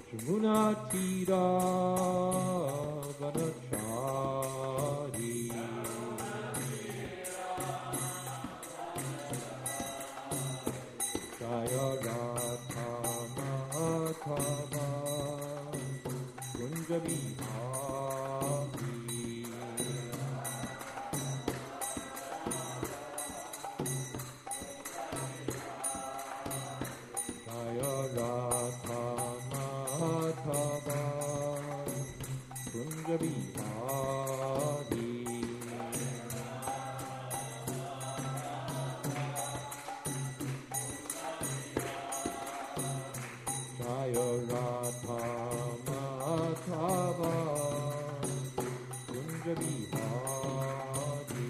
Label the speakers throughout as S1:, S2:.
S1: Jamunatira Vanachari Jaya Radha Madhava Kunja Vihari Jaya Radha Madhava Kunja Vihari Jaya Radha Madhava Kunja Vihari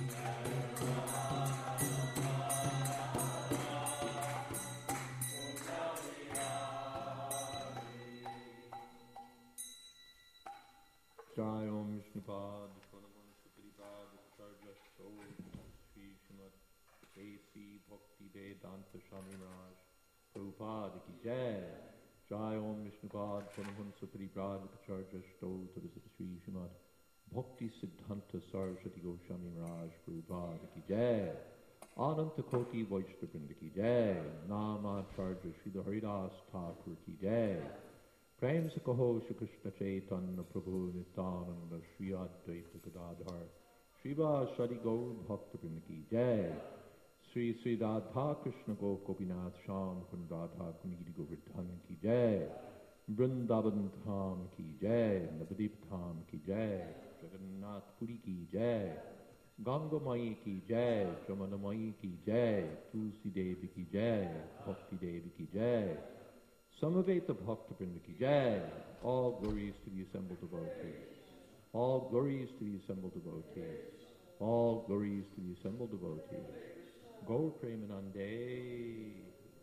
S1: Jai Om Vishnupad Pranamana Sukripad Acharya Shol Shri Srimad A.C. Bhakti Vedanta Swami Maharaj Prabhupada Ki Jai Jai Om Vishnupad Pranamana Sukripad Acharya Shol Shri Srimad Bhakti Siddhanta Saraswati Goswami Maharaj Prabhupada Ki Jai Ananta Koti Vaishnavrinda Ki Jai Namacharya Sridhar Haridas Thakur Ki Jai Prem se kaho Shri Krishna Chaitanya Prabhu Nityananda Shri Advaita Gadadhar Shriva Shri Gaur Bhakta Vrinda Ki Jai Shri Sri Radha Krishna Gopinath Sham Kun Radha Kuniri Govardhan Ki Jai Vrindavan Dham Ki Jai Navadip Dham Ki Jai Jagannath Puri Ki Jai Ganga Mai Ki Jai Jamana Mai Ki Jai Tulsi Devi Ki Jai Bhakti Devi Ki Jai Samaveta Bhakta Vrinda Ki Jai. All glories to the assembled devotees. All glories to the assembled devotees. All glories to the assembled devotees. Gaur Premanande.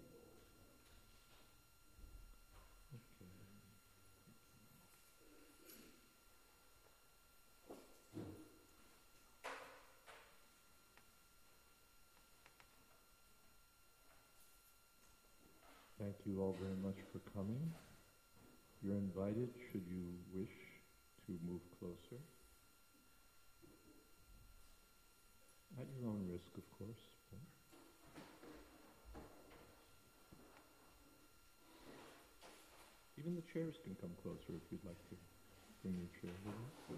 S1: Thank you all very much for coming. You're invited should you wish to move closer. At your own risk, of course. Even the chairs can come closer if you'd like to bring your chair with you.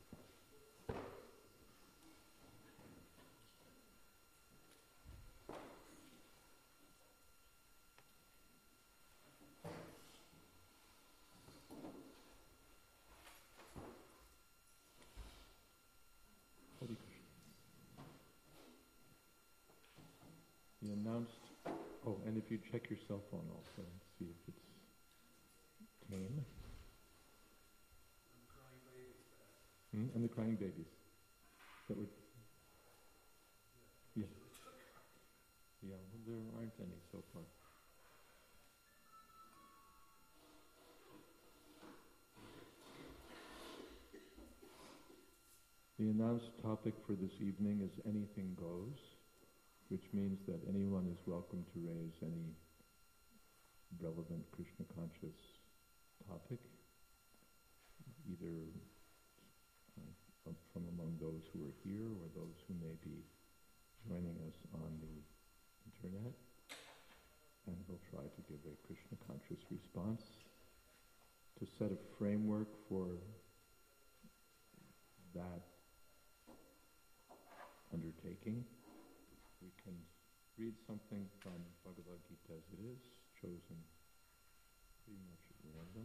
S1: He announced, and if you check your cell phone also and see if it's tame. And the crying babies. That would, yeah. Yeah, well, there aren't any so far. The announced topic for this evening is Anything Goes, which means that anyone is welcome to raise any relevant Krishna conscious topic, either from among those who are here or those who may be joining us on the internet, and we'll try to give a Krishna conscious response to set a framework for that undertaking. We can read something from Bhagavad Gita as it is, chosen pretty much at random.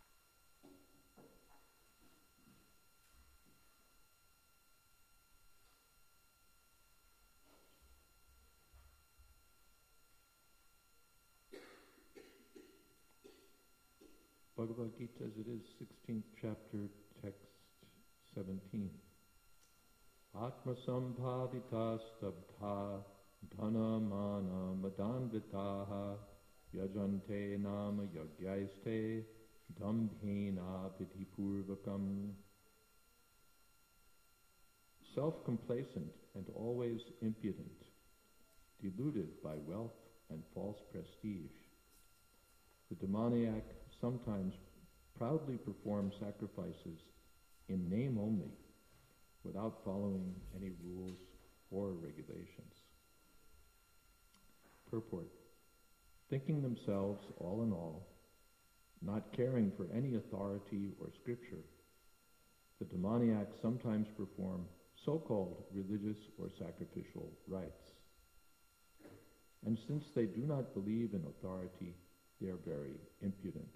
S1: Bhagavad Gita as it is, 16th chapter, text 17. Atma sambhavita stabdha dhana mana madanvitaha yajante nama yagyaiste dambhena vidhipurvakam. Self-complacent and always impudent, deluded by wealth and false prestige, the demoniac sometimes proudly perform sacrifices in name only, without following any rules or regulations. Purport: thinking themselves all in all, not caring for any authority or scripture, the demoniacs sometimes perform so-called religious or sacrificial rites. And since they do not believe in authority, they are very impudent.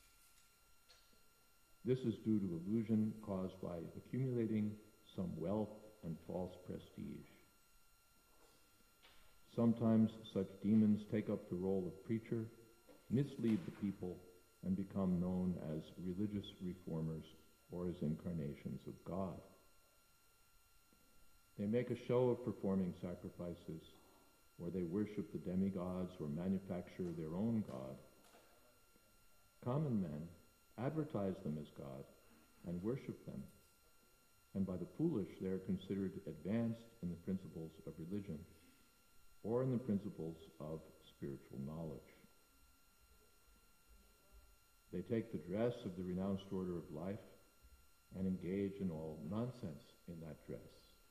S1: This is due to illusion caused by accumulating some wealth and false prestige. Sometimes such demons take up the role of preacher, mislead the people, and become known as religious reformers or as incarnations of God. They make a show of performing sacrifices, or they worship the demigods or manufacture their own god. Common men advertise them as God and worship them, and by the foolish they are considered advanced in the principles of religion or in the principles of spiritual knowledge. They take the dress of the renounced order of life and engage in all nonsense in that dress.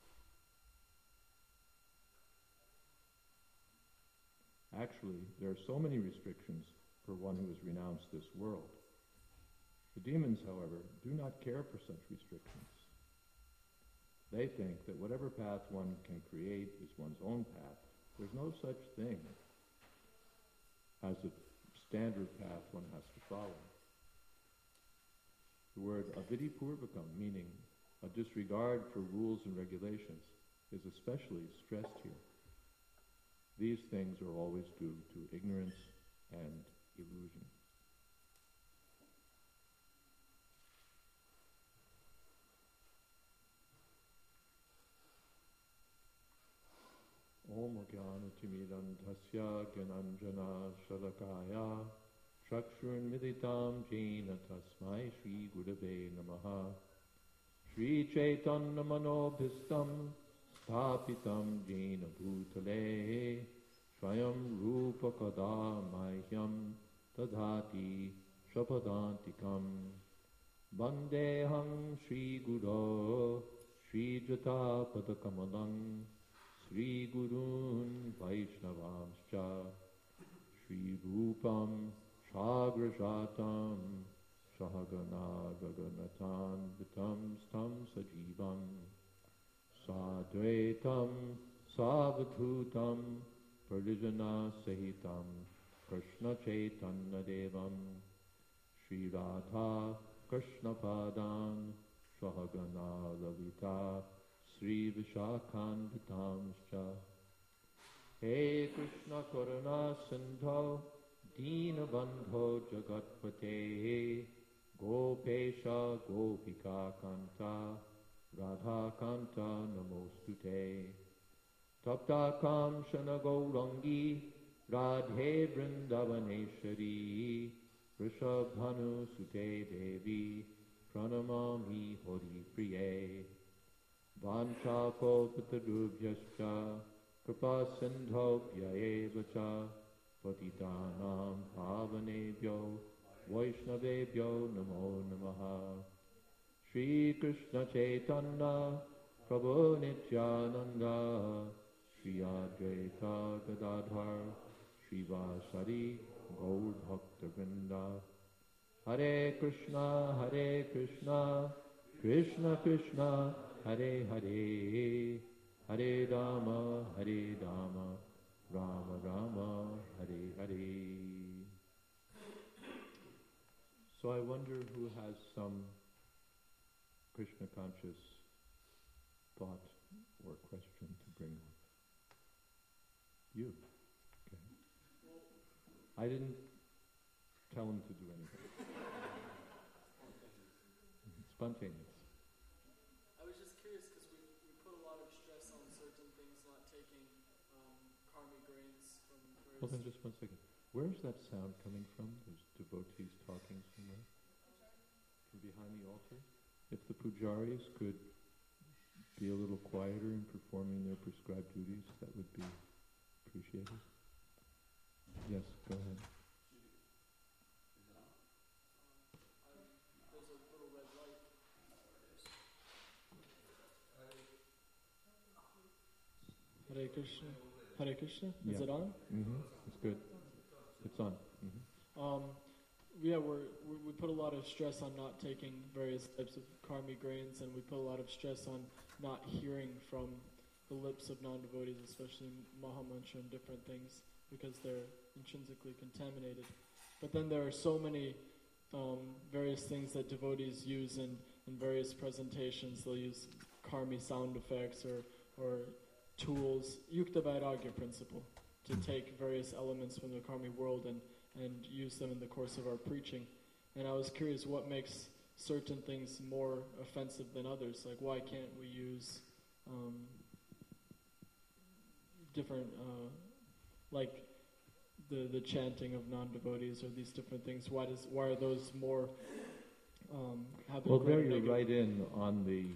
S1: Actually, there are so many restrictions for one who has renounced this world. The demons, however, do not care for such restrictions. They think that whatever path one can create is one's own path. There's no such thing as a standard path one has to follow. The word avidipurvakam, meaning a disregard for rules and regulations, is especially stressed here. These things are always due to ignorance and illusion. Om Jnana-timidandhasya Gyananjana Shalakaya Chakshurmilitam Jena Tasmai Shri Gurave Namaha Shri Chaitanya Manobhistam Sthapitam Jena Bhutale Swayam Rupa Kada Mahyam Tadhati Shapadantikam Vandeham Shri Guru Shri Jata Padakamalang Shri Gurun Vaishnavamscha Shri Rupam Shagrajatam Sahagana Gaganatan Vitam Stam Sajivam Sadvaitam Savadhutam Parijana Sahitam Krishna Chaitanya Devam Shri Radha Krishna Padan Sahagana Lalita Sri Vishakhanvitamscha He Krishna Karuna Sindho Dina Bandho Jagatpate Gopesha Gopika Kanta Radha Kanta Namostute Tapta Kamshana Gaurangi Radhe Vrindavaneshwari Rishabhanu Sute Devi Pranamami Hori Priye Vancha Kalpatarubhyascha Kripa Sindhobhya Evacha Patitanam Pavanebhyo Vaishnavebhyo Namo Namaha Shri Krishna Chaitanya Prabhu Nityananda Shri Advaita Gadadhar Shri Vasari Gaur Bhakta Vrinda Hare Krishna Krishna Krishna Hare Hare Hare Rama Rama Rama Hare Hare. So I wonder who has some Krishna conscious thought or question to bring up. You. Okay. I didn't tell him to do anything. Spontaneous.
S2: I was just curious because we put a lot of stress on certain things, not taking karmic grains from various...
S1: Hold on just 1 second. Where's that sound coming from? There's devotees talking somewhere? From behind the altar? If the pujaris could be a little quieter in performing their prescribed duties, that would be appreciated. Yes, go ahead.
S2: Hare Krishna. Hare Krishna? Is
S1: Yeah.
S2: it on?
S1: It's good. It's on.
S2: Yeah, we put a lot of stress on not taking various types of karmic grains, and we put a lot of stress on not hearing from the lips of non-devotees, especially Mahamantra and different things, because they're intrinsically contaminated. But then there are so many various things that devotees use in various presentations. They'll use karmi sound effects or tools, Yukta Vairagya principle, to take various elements from the karmi world and use them in the course of our preaching. And I was curious what makes certain things more offensive than others. Like, why can't we use different, like the chanting of non-devotees or these different things? Why are those more have a
S1: Well,
S2: greater
S1: there you're
S2: negative-
S1: right in on the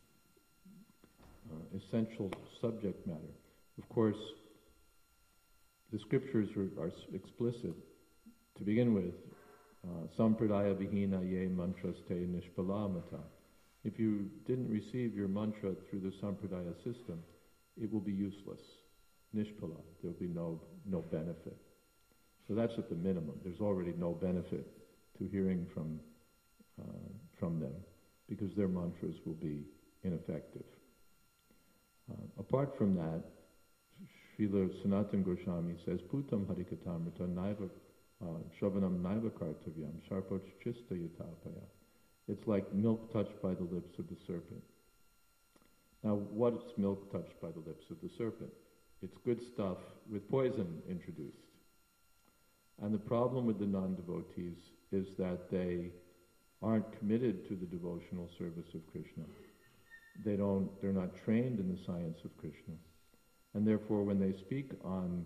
S1: essential subject matter. Of course, the scriptures are explicit. To begin with, sampradaya vihina ye mantraste nishpalamata. If you didn't receive your mantra through the sampradaya system, it will be useless. Nishpala, there will be no benefit. So that's at the minimum. There's already no benefit to hearing from them, because their mantras will be ineffective. Apart from that, Srila Sanatana Goswami says, Putam harikatamrita naiva shravanam naiva kartavyam sharpoch chista yatapaya. It's like milk touched by the lips of the serpent. Now, what's milk touched by the lips of the serpent? It's good stuff with poison introduced. And the problem with the non-devotees is that they aren't committed to the devotional service of Krishna. They're not trained in the science of Krishna. And therefore, when they speak on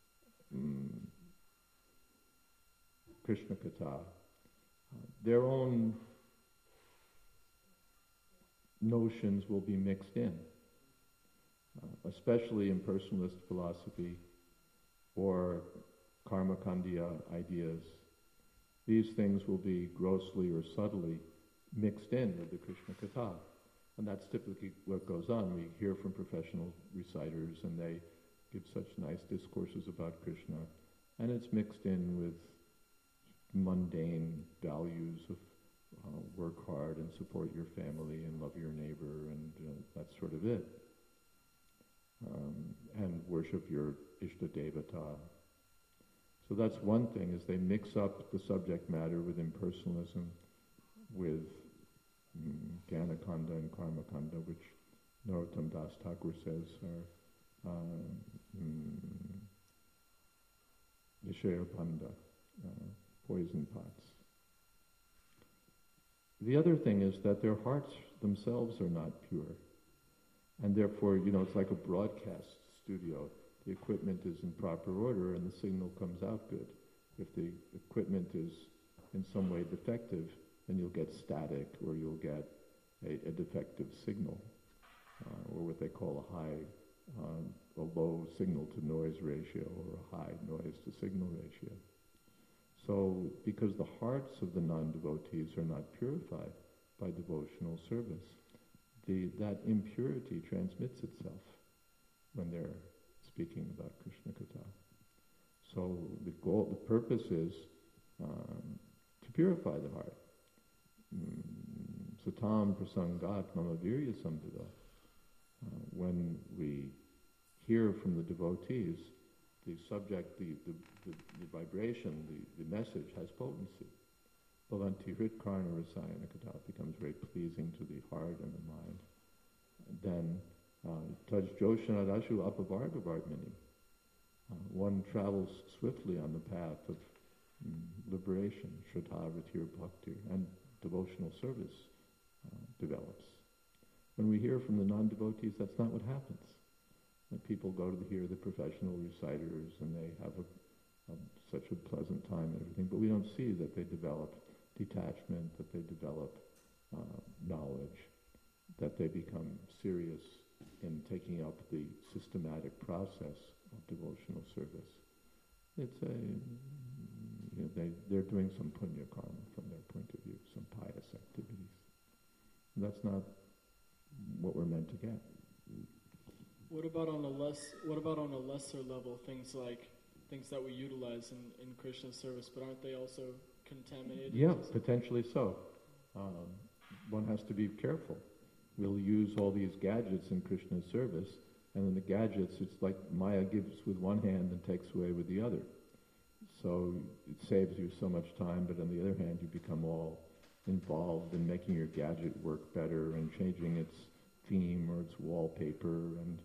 S1: Krishna Katha, their own notions will be mixed in, especially in personalist philosophy or karmakandya ideas. These things will be grossly or subtly mixed in with the Krishna Katha. And that's typically what goes on. We hear from professional reciters and they give such nice discourses about Krishna. And it's mixed in with mundane values of work hard and support your family and love your neighbor, and that's sort of it. And worship your Ishta Devata. So that's one thing, is they mix up the subject matter with impersonalism, with Gyanakanda and Karmakanda, which Narottam Das Thakur says are Nishaya Panda, poison pots. The other thing is that their hearts themselves are not pure. And therefore, it's like a broadcast studio. The equipment is in proper order and the signal comes out good. If the equipment is in some way defective, then you'll get static, or you'll get a defective signal, or what they call a low signal to noise ratio, or a high noise to signal ratio. So, because the hearts of the non-devotees are not purified by devotional service, that impurity transmits itself when they're speaking about Krishna Katha. So the purpose is to purify the heart. Satam prasangat mama virya samvida. When we hear from the devotees, the subject, the vibration, the message has potency. Bhavanti hrit karna rasayana katha becomes very pleasing to the heart and the mind. Then taj joshana dashu apavarga vartmani. One travels swiftly on the path of liberation, shraddha, ratir, bhakti, and devotional service develops. When we hear from the non-devotees, that's not what happens. When people go to hear the professional reciters and they have such a pleasant time and everything, but we don't see that they develop detachment, that they develop knowledge, that they become serious in taking up the systematic process of devotional service. It's they're doing some punya karma from their point of view, some pious activities. And that's not what we're meant to get.
S2: What about on a lesser level, things that we utilize in Krishna's service, but aren't they also contaminated?
S1: Yeah, potentially so. One has to be careful. We'll use all these gadgets in Krishna's service, and in the gadgets, it's like Maya gives with one hand and takes away with the other. So it saves you so much time, but on the other hand, you become all involved in making your gadget work better and changing its theme or its wallpaper and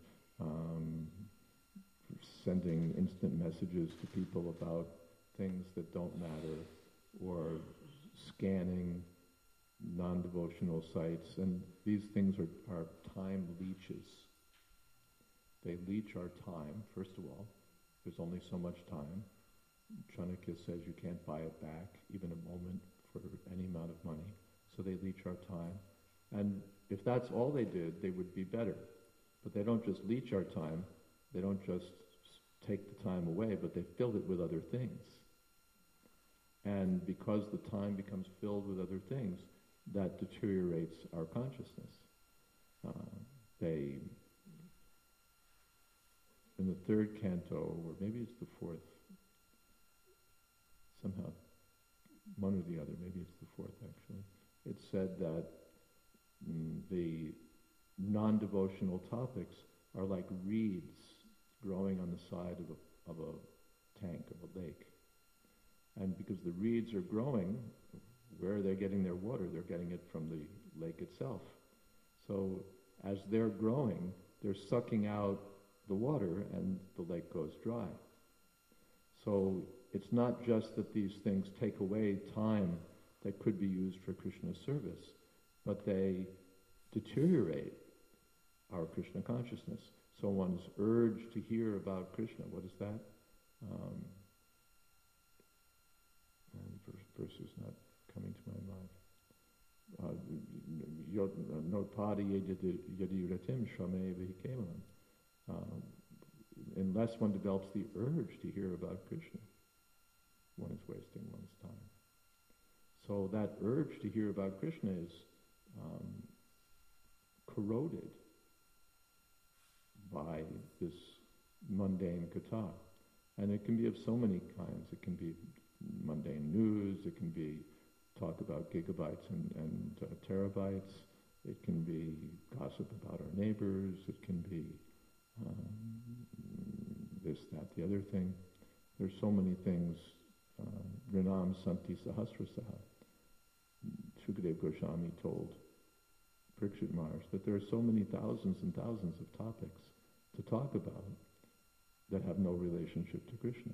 S1: sending instant messages to people about things that don't matter, or scanning non-devotional sites. And these things are time leeches. They leech our time, first of all. There's only so much time. Chanakya says you can't buy it back, even a moment, for any amount of money. So they leech our time. And if that's all they did, they would be better. But they don't just leech our time. They don't just take the time away, but they fill it with other things. And because the time becomes filled with other things, that deteriorates our consciousness. In the third canto, or maybe it's the fourth, somehow, one or the other, maybe it's the fourth actually, it said that the non-devotional topics are like reeds growing on the side of a tank, of a lake. And because the reeds are growing, where are they getting their water? They're getting it from the lake itself. So as they're growing, they're sucking out the water and the lake goes dry. So it's not just that these things take away time that could be used for Krishna's service, but they deteriorate our Krishna consciousness. So one's urge to hear about Krishna, what is that? And the verse is not coming to my mind. Notpadi yadiratim shame vihikemanam. Unless one develops the urge to hear about Krishna, one is wasting one's time. So that urge to hear about Krishna is corroded by this mundane katha. And it can be of so many kinds. It can be mundane news, it can be talk about gigabytes and terabytes, it can be gossip about our neighbors, it can be this, that, the other thing. There's so many things. Rinam Santi Sahasrasaha. Shukadev Goswami told Parikshit Maharaj that there are so many thousands and thousands of topics to talk about that have no relationship to Krishna.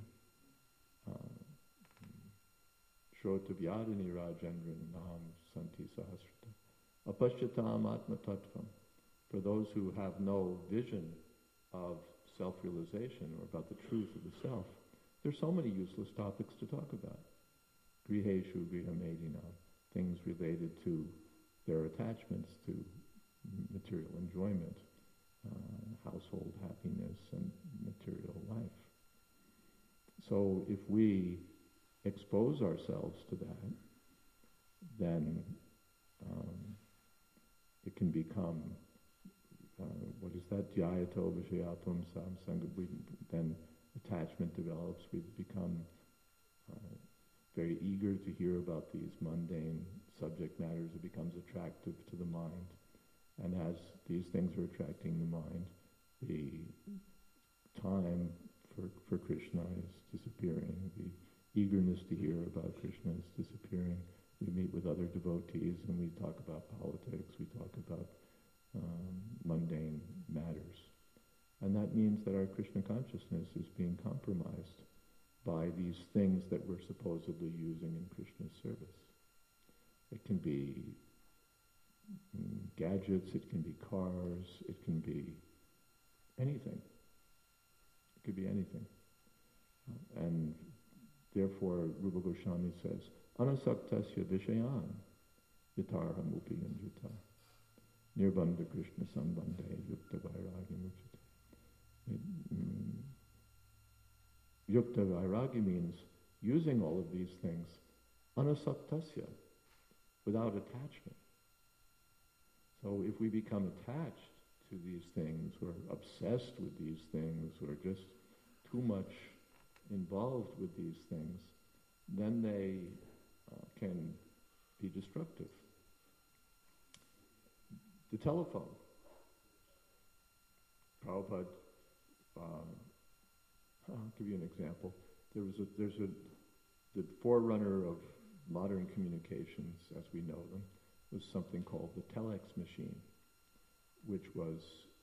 S1: Shrota Vyadini Rajendra Nam Santi Sahasrata. Apashyatam Atma Tattvam. For those who have no vision of self-realization or about the truth of the self, there's so many useless topics to talk about. Griheshu Grihamedina, things related to their attachments to material enjoyment, household happiness, and material life. So if we expose ourselves to that, then it can become, what is that? Dhyayato Vishayatum Sam Sangha. Then attachment develops. We become very eager to hear about these mundane subject matters. It becomes attractive to the mind. And as these things are attracting the mind, the time for Krishna is disappearing. The eagerness to hear about Krishna is disappearing. We meet with other devotees and we talk about politics, we talk about mundane matters. And that means that our Krishna consciousness is being compromised by these things that we're supposedly using in Krishna's service. It can be gadgets, it can be cars, it can be anything. It could be anything. And therefore, Rupa Goswami says, Anasaktasya Vishayan Yatarham Upiyanjita Nirbandha Krishna Sambandhe Yukta Vairagi Muchita. Yukta Vairagi means using all of these things anasaktasya, without attachment. So if we become attached to these things, or obsessed with these things, or just too much involved with these things, then they can be destructive. The telephone. Prabhupada, I'll give you an example. The forerunner of modern communications, as we know them, was something called the telex machine, which was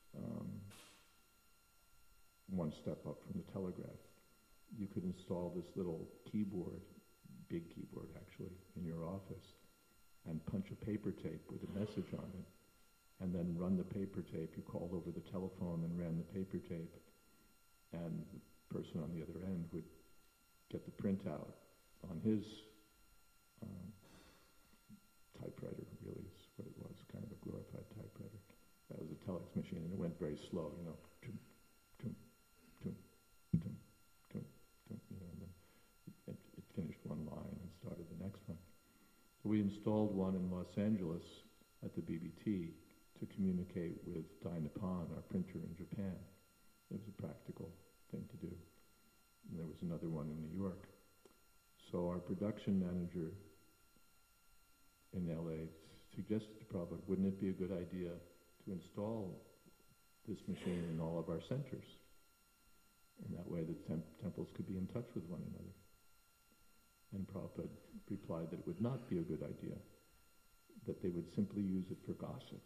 S1: one step up from the telegraph. You could install this little keyboard, big keyboard actually, in your office, and punch a paper tape with a message on it, and then run the paper tape. You called over the telephone and ran the paper tape, and the person on the other end would get the printout on his typewriter, really is what it was, kind of a glorified typewriter. That was a telex machine, and it went very slow, you know, tum, tum, tum, tum, tum, tum, you know, and then it finished one line and started the next one. So we installed one in Los Angeles at the BBT to communicate with Dai Nippon, our printer in Japan. It was a practical thing to do. And there was another one in New York. So our production manager in LA suggested to Prabhupada, wouldn't it be a good idea to install this machine in all of our centers? And that way the temples could be in touch with one another. And Prabhupada replied that it would not be a good idea, that they would simply use it for gossip.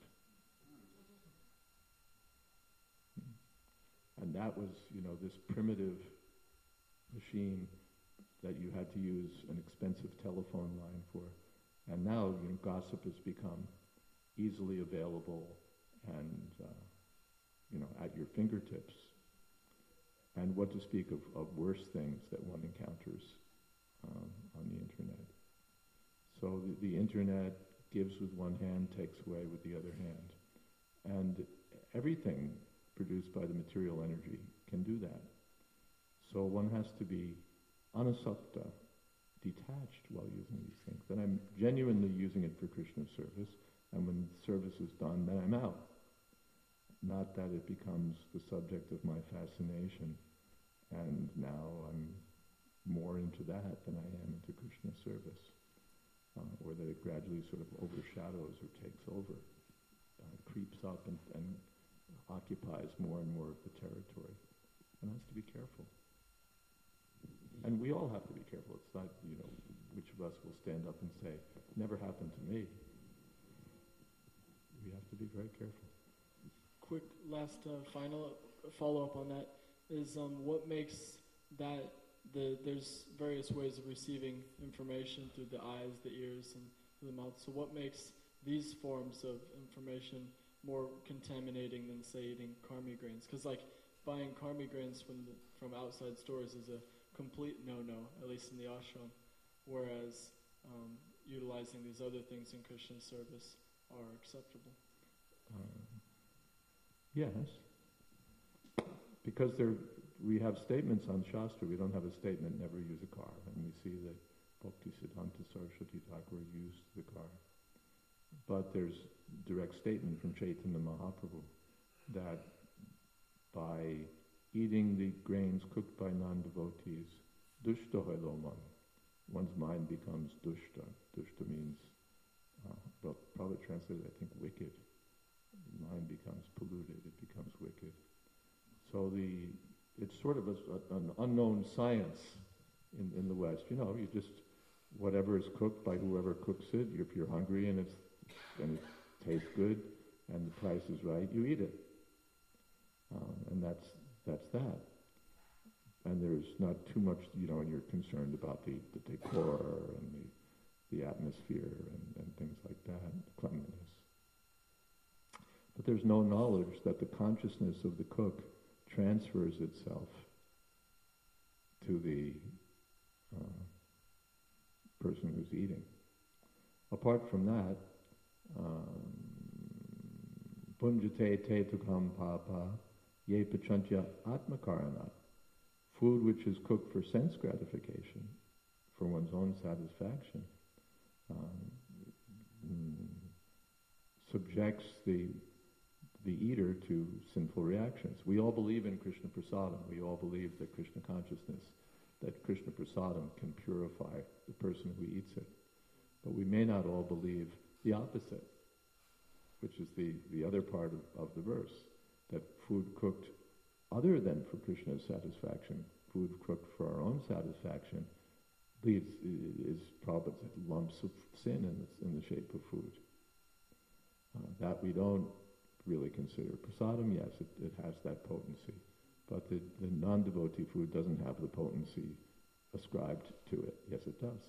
S1: And that was, you know, this primitive machine that you had to use an expensive telephone line for. And now, you know, gossip has become easily available and, you know, at your fingertips. And what to speak of worse things that one encounters on the internet. So the internet gives with one hand, takes away with the other hand. And everything produced by the material energy can do that. So one has to be anasakta, detached while using these things. And I'm genuinely using it for Krishna service, and when service is done, then I'm out. Not that it becomes the subject of my fascination, and now I'm more into that than I am into Krishna service, or that it gradually sort of overshadows or takes over, creeps up and occupies more and more of the territory. One has to be careful. And we all have to be careful. It's not, you know, which of us will stand up and say, never happened to me. We have to be very careful.
S2: Quick last final follow-up on that is what makes that, there's various ways of receiving information through the eyes, the ears, and the mouth. So what makes these forms of information more contaminating than, say, eating karmi grains? Because, like, buying karmi grains from outside stores is a complete no-no, at least in the ashram, whereas utilizing these other things in Krishna service are acceptable.
S1: Yes, because we have statements on Shastra. We don't have a statement, never use a car, and we see that Bhaktisiddhanta Saraswati Thakur used the car. But there's direct statement from Chaitanya Mahaprabhu that by eating the grains cooked by non-devotees, dushta hoy loman, one's mind becomes dushta. Dushta means, well, probably translated, I think, wicked. The mind becomes polluted, it becomes wicked. So it's sort of an unknown science in the West. You know, you just, whatever is cooked by whoever cooks it, if you're hungry and it tastes good and the price is right, you eat it. And that's that. And there's not too much, you know, and you're concerned about the decor and the atmosphere and things like that, the cleanliness. But there's no knowledge that the consciousness of the cook transfers itself to the person who's eating. Apart from that, punjate te tukam papa ye pachantya atmakaranat. Food which is cooked for sense gratification, for one's own satisfaction, subjects the the eater to sinful reactions. We all believe in Krishna Prasadam. We all believe that Krishna consciousness, that Krishna Prasadam can purify the person who eats it. But we may not all believe the opposite, which is the other part of the verse, that food cooked other than for Krishna's satisfaction, food cooked for our own satisfaction, is probably lumps of sin in the shape of food. That we don't really consider. Prasadam, yes, it has that potency, but the non-devotee food doesn't have the potency ascribed to it. Yes, it does.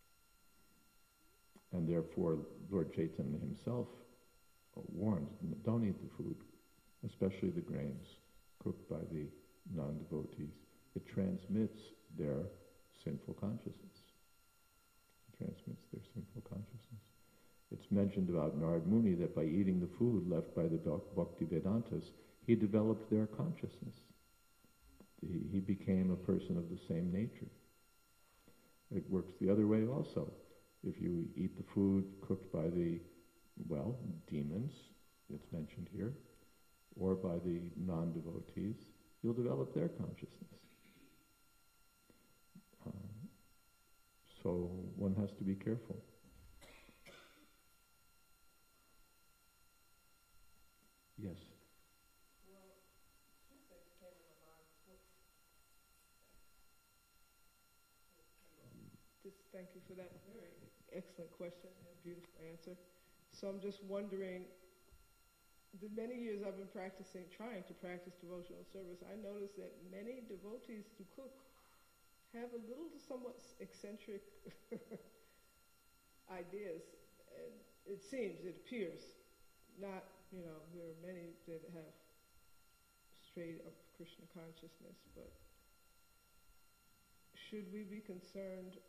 S1: And therefore, Lord Chaitanya himself warned, don't eat the food, especially the grains cooked by the non-devotees. It transmits their sinful consciousness. It transmits their sinful consciousness. It's mentioned about Narad Muni that by eating the food left by the Bhakti Vedantas, he developed their consciousness. He became a person of the same nature. It works the other way also. If you eat the food cooked by the, demons, it's mentioned here, or by the non-devotees, you'll develop their consciousness. So one has to be careful. Yes.
S3: Thank you for that very excellent question and beautiful answer. So I'm just wondering, the many years I've been trying to practice devotional service, I noticed that many devotees who cook have a little somewhat eccentric ideas. And it appears, not, there are many that have straight up Krishna consciousness, but should we be concerned?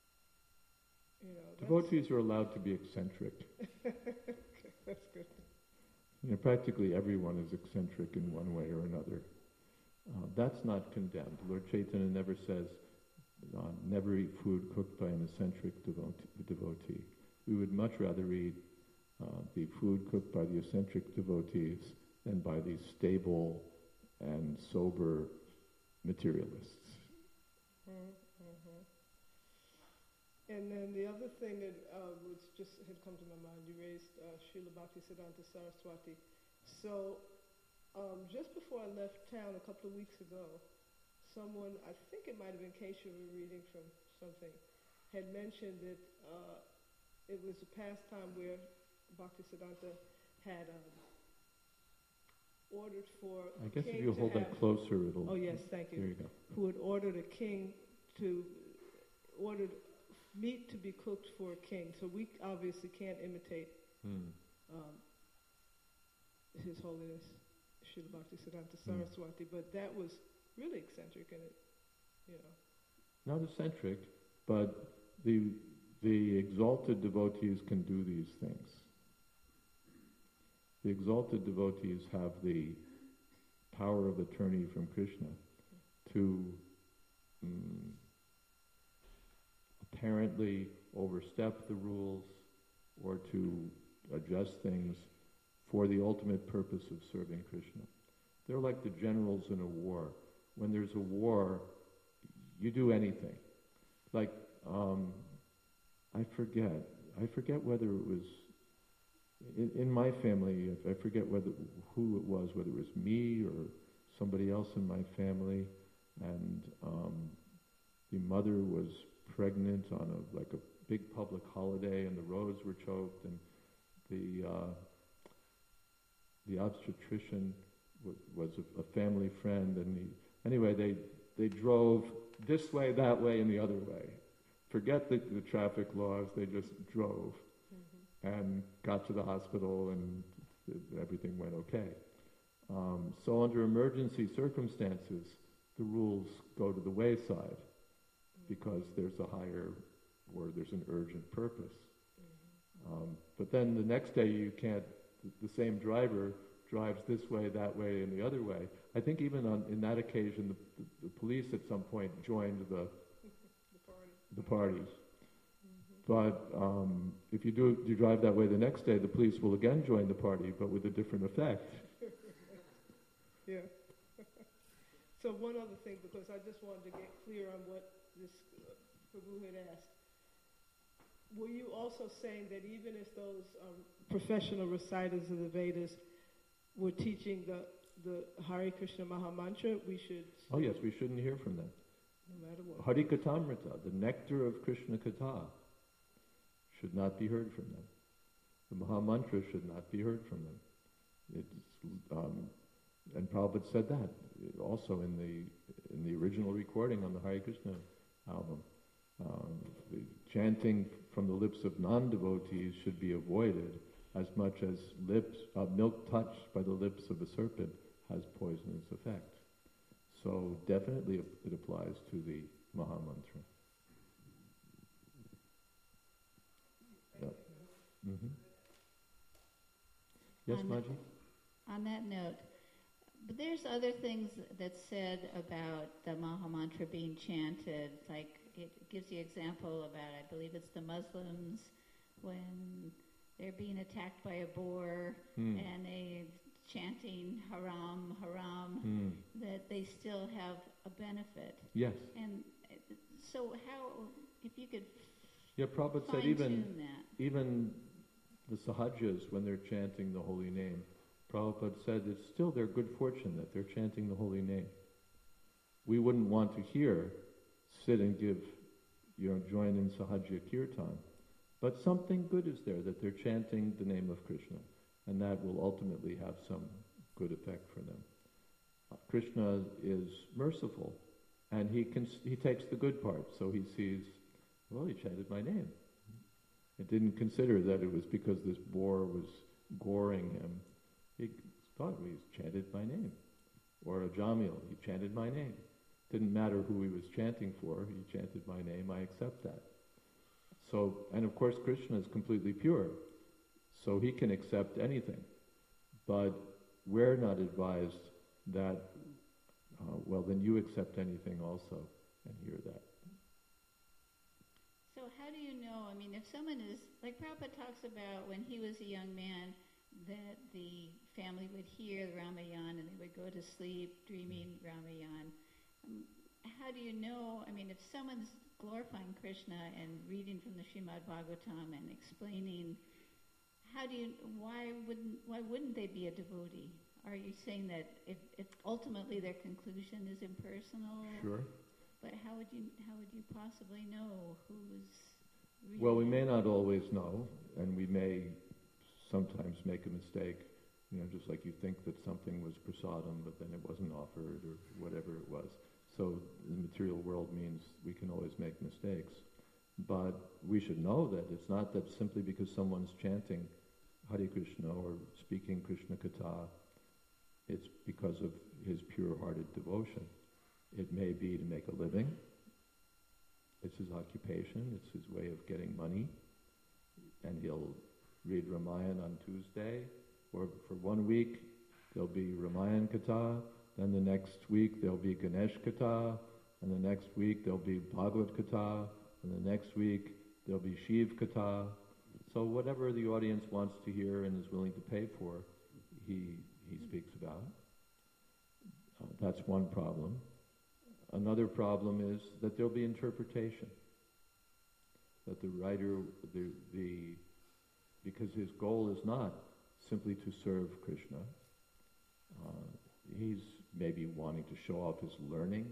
S1: Devotees are allowed to be eccentric.
S3: Okay, that's good.
S1: Practically everyone is eccentric in one way or another. That's not condemned. Lord Chaitanya never says, never eat food cooked by an eccentric devotee. We would much rather eat the food cooked by the eccentric devotees than by these stable and sober materialists.
S3: Mm-hmm. And then the other thing that had come to my mind, you raised Srila Bhaktisiddhanta Saraswati. So just before I left town a couple of weeks ago, someone, I think it might have been Kesha reading from something, had mentioned that it was a pastime where Bhaktisiddhanta had ordered for
S1: I guess if you hold that closer, it'll...
S3: Oh yes, thank you.
S1: There you go.
S3: Who had ordered a king ordered meat to be cooked for a king. So we obviously can't imitate His Holiness Srila Bhaktisiddhanta Saraswati, but that was really eccentric, and it,
S1: Not eccentric, but the exalted devotees can do these things. The exalted devotees have the power of attorney from Krishna to apparently overstep the rules or to adjust things for the ultimate purpose of serving Krishna. They're like the generals in a war. When there's a war, you do anything. Like, I forget whether it was, in my family, I forget who it was, whether it was me or somebody else in my family, and the mother was pregnant on a big public holiday, and the roads were choked, and the obstetrician was a family friend, and they drove this way, that way, and the other way. Forget the traffic laws, they just drove and got to the hospital, and everything went okay. So under emergency circumstances, the rules go to the wayside because there's there's an urgent purpose. But then the next day the same driver drives this way, that way, and the other way. I think even in that occasion, the police at some point joined the party. But if you drive that way the next day, the police will again join the party, but with a different effect.
S3: Yeah. So one other thing, because I just wanted to get clear on what this Prabhu had asked. Were you also saying that even if those professional reciters of the Vedas were teaching the Hare Krishna Maha Mantra, we should...
S1: Oh yes, we shouldn't hear from them.
S3: No matter what.
S1: Hari Katamrita, the nectar of Krishna Katha, should not be heard from them. The Maha Mantra should not be heard from them. And Prabhupada said that also in the original recording on the Hare Krishna album. The chanting from the lips of non-devotees should be avoided as much as milk touched by the lips of a serpent has poisonous effect. So definitely it applies to the Maha Mantra. Yeah. Mm-hmm. Yes, Maji?
S4: On that note, but there's other things that's said about the Maha Mantra being chanted, like it gives the example about, I believe it's the Muslims, when they're being attacked by a boar and they chanting haram, haram, that they still have a benefit.
S1: Yes.
S4: And so how, if you could
S1: Prabhupada said even the Sahajas, when they're chanting the holy name, Prabhupada said it's still their good fortune that they're chanting the holy name. We wouldn't want to sit and join in Sahaja Kirtan. But something good is there, that they're chanting the name of Krishna, and that will ultimately have some good effect for them. Krishna is merciful, and he takes the good part, so he sees, well, he chanted my name. It didn't consider that it was because this boar was goring him. He thought, well, he's chanted my name. Or a Jamil, he chanted my name. Didn't matter who he was chanting for, he chanted my name, I accept that. So, and of course Krishna is completely pure, so he can accept anything. But we're not advised that, then you accept anything also, and hear that.
S4: So how do you know, if someone is, like Prabhupada talks about when he was a young man, that the family would hear Ramayan and they would go to sleep dreaming Ramayan. How do you know, if someone's glorifying Krishna and reading from the Srimad Bhagavatam and explaining, why wouldn't they be a devotee? Are you saying that if ultimately their conclusion is impersonal?
S1: Sure.
S4: But how would you possibly know who's reading?
S1: Well, we may not always know, and we may sometimes make a mistake, just like you think that something was prasadam, but then it wasn't offered, or whatever it was. So the material world means we can always make mistakes. But we should know that it's not that simply because someone's chanting Hare Krishna or speaking Krishna Katha, it's because of his pure-hearted devotion. It may be to make a living. It's his occupation. It's his way of getting money. And he'll read Ramayan on Tuesday, or for 1 week there'll be Ramayan Katha, then the next week there'll be Ganesh Katha, and the next week there'll be Bhagavad Katha, and the next week there'll be Shiv Katha. So whatever the audience wants to hear and is willing to pay for, he speaks about. That's one problem. Another problem is that there'll be interpretation. That the writer, because his goal is not simply to serve Krishna, he's maybe wanting to show off his learning.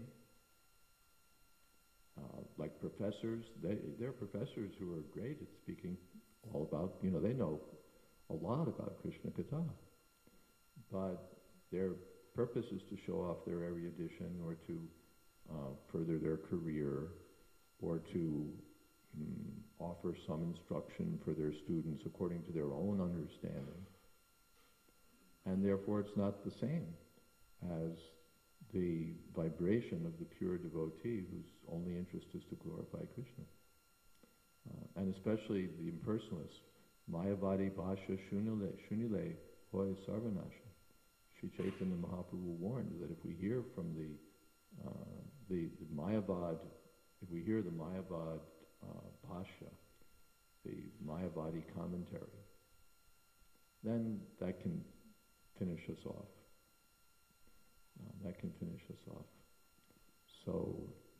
S1: Like professors, there are professors who are great at speaking all about, they know a lot about Krishna Katha. But their purpose is to show off their erudition, or to further their career, or to offer some instruction for their students according to their own understanding. And therefore it's not the same as the vibration of the pure devotee whose only interest is to glorify Krishna. And especially the impersonalists, Mayavadi Bhasha Shunile Hoy Sarvanasha. Sri Chaitanya Mahaprabhu warned that if we hear from the Mayavad, if we hear the Mayavad Bhasha, the Mayavadi commentary, then that can finish us off. That can finish us off. So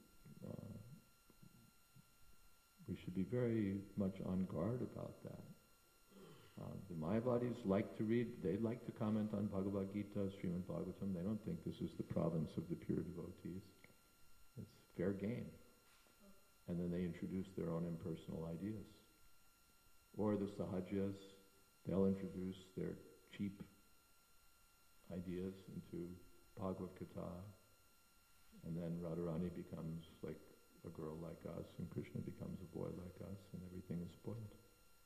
S1: we should be very much on guard about that. The Mayavadis like to read, they like to comment on Bhagavad Gita, Srimad Bhagavatam. They don't think this is the province of the pure devotees. It's fair game. And then they introduce their own impersonal ideas. Or the Sahajas, they'll introduce their cheap ideas into Bhagavad Gita, and then Radharani becomes like a girl like us, and Krishna becomes a boy like us, and everything is spoiled.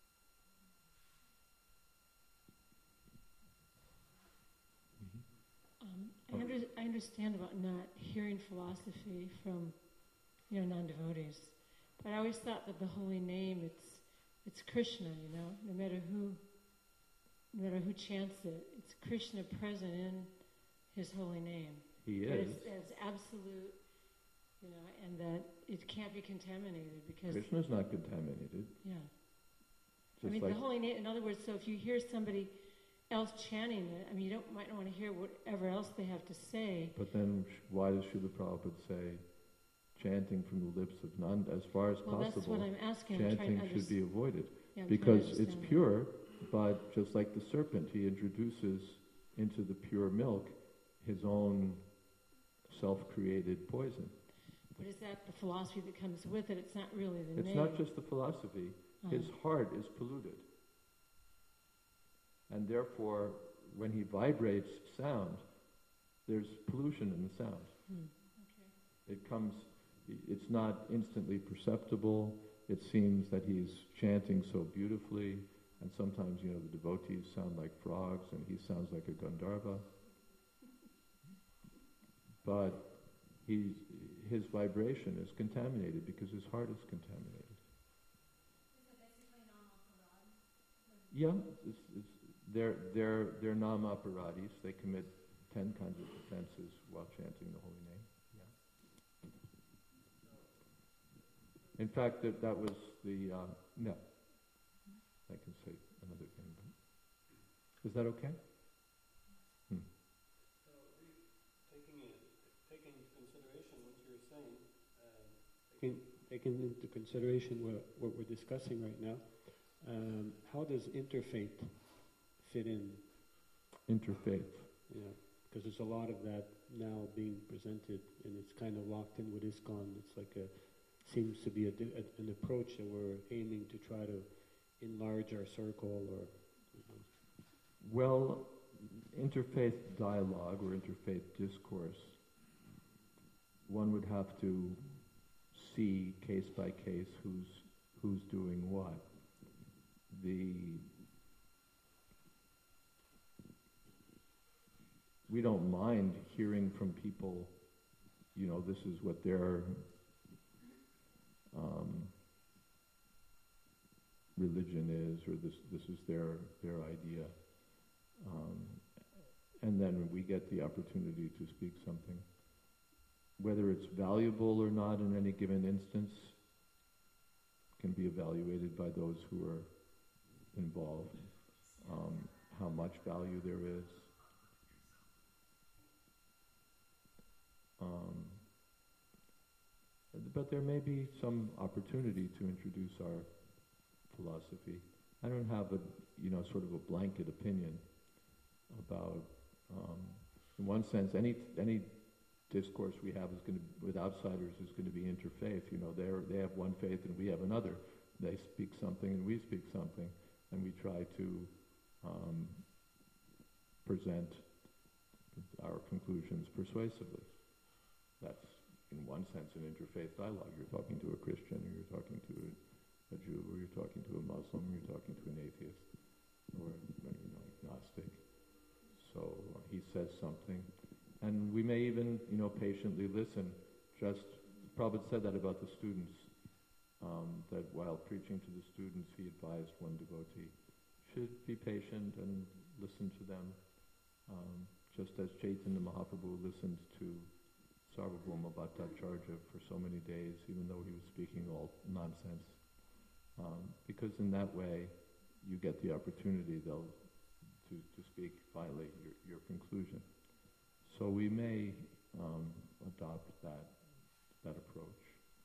S5: I understand about not hearing philosophy from, non-devotees, but I always thought that the holy name, it's Krishna, no matter who chants it, it's Krishna present in his holy name.
S1: He
S5: but
S1: is.
S5: It's absolute, and that it can't be contaminated because
S1: Krishna's not contaminated.
S5: Yeah.
S1: Just
S5: the
S1: like
S5: holy name. In other words, so if you hear somebody else chanting it, you might not want to hear whatever else they have to say.
S1: But then why does Srila Prabhupada say chanting from the lips of Nanda, as far as
S5: Well, that's
S1: possible,
S5: what I'm asking.
S1: chanting should be avoided?
S5: Yeah, I'm trying to
S1: Because it's
S5: understand that.
S1: pure, but just like the serpent, he introduces into the pure milk his own self-created poison.
S5: But is that the philosophy that comes with it? It's not really the name.
S1: It's not just the philosophy. His heart is polluted. And therefore, when he vibrates sound, there's pollution in the sound.
S5: Okay.
S1: It's not instantly perceptible. It seems that he's chanting so beautifully, and sometimes, the devotees sound like frogs, and he sounds like a Gandharva. But his vibration is contaminated because his heart is contaminated. Yeah, they're nam-aparadis. They commit 10 kinds of offenses while chanting the holy name. Yeah. In fact, that was the no. I can say another thing. Is that okay?
S6: Taking into consideration what you're saying, taking into consideration what we're discussing right now, how does interfaith fit in?
S1: Interfaith.
S6: Yeah, because there's a lot of that now being presented, and it's kind of locked in with ISKCON. It's like seems to be an approach that we're aiming to try to enlarge our circle, or.
S1: Well, interfaith dialogue or interfaith discourse, one would have to see case by case who's doing what. We don't mind hearing from people, this is what their religion is, or this is their idea. And then we get the opportunity to speak something. Whether it's valuable or not in any given instance can be evaluated by those who are involved, how much value there is. But there may be some opportunity to introduce our philosophy. I don't have sort of a blanket opinion about, in one sense, any discourse we have with outsiders is going to be interfaith. They have one faith and we have another. They speak something and we speak something, and we try to present our conclusions persuasively. That's, in one sense, an interfaith dialogue. You're talking to a Christian, or you're talking to a Jew, or you're talking to a Muslim, or you're talking to an atheist, or agnostic. So he says something, and we may even, patiently listen. Just Prabhupada said that about the students, that while preaching to the students, he advised one devotee should be patient and listen to them, just as Chaitanya Mahaprabhu listened to Sarvabhauma Bhattacharya for so many days, even though he was speaking all nonsense. Because in that way, you get the opportunity, to speak finally your conclusion. So we may adopt that approach.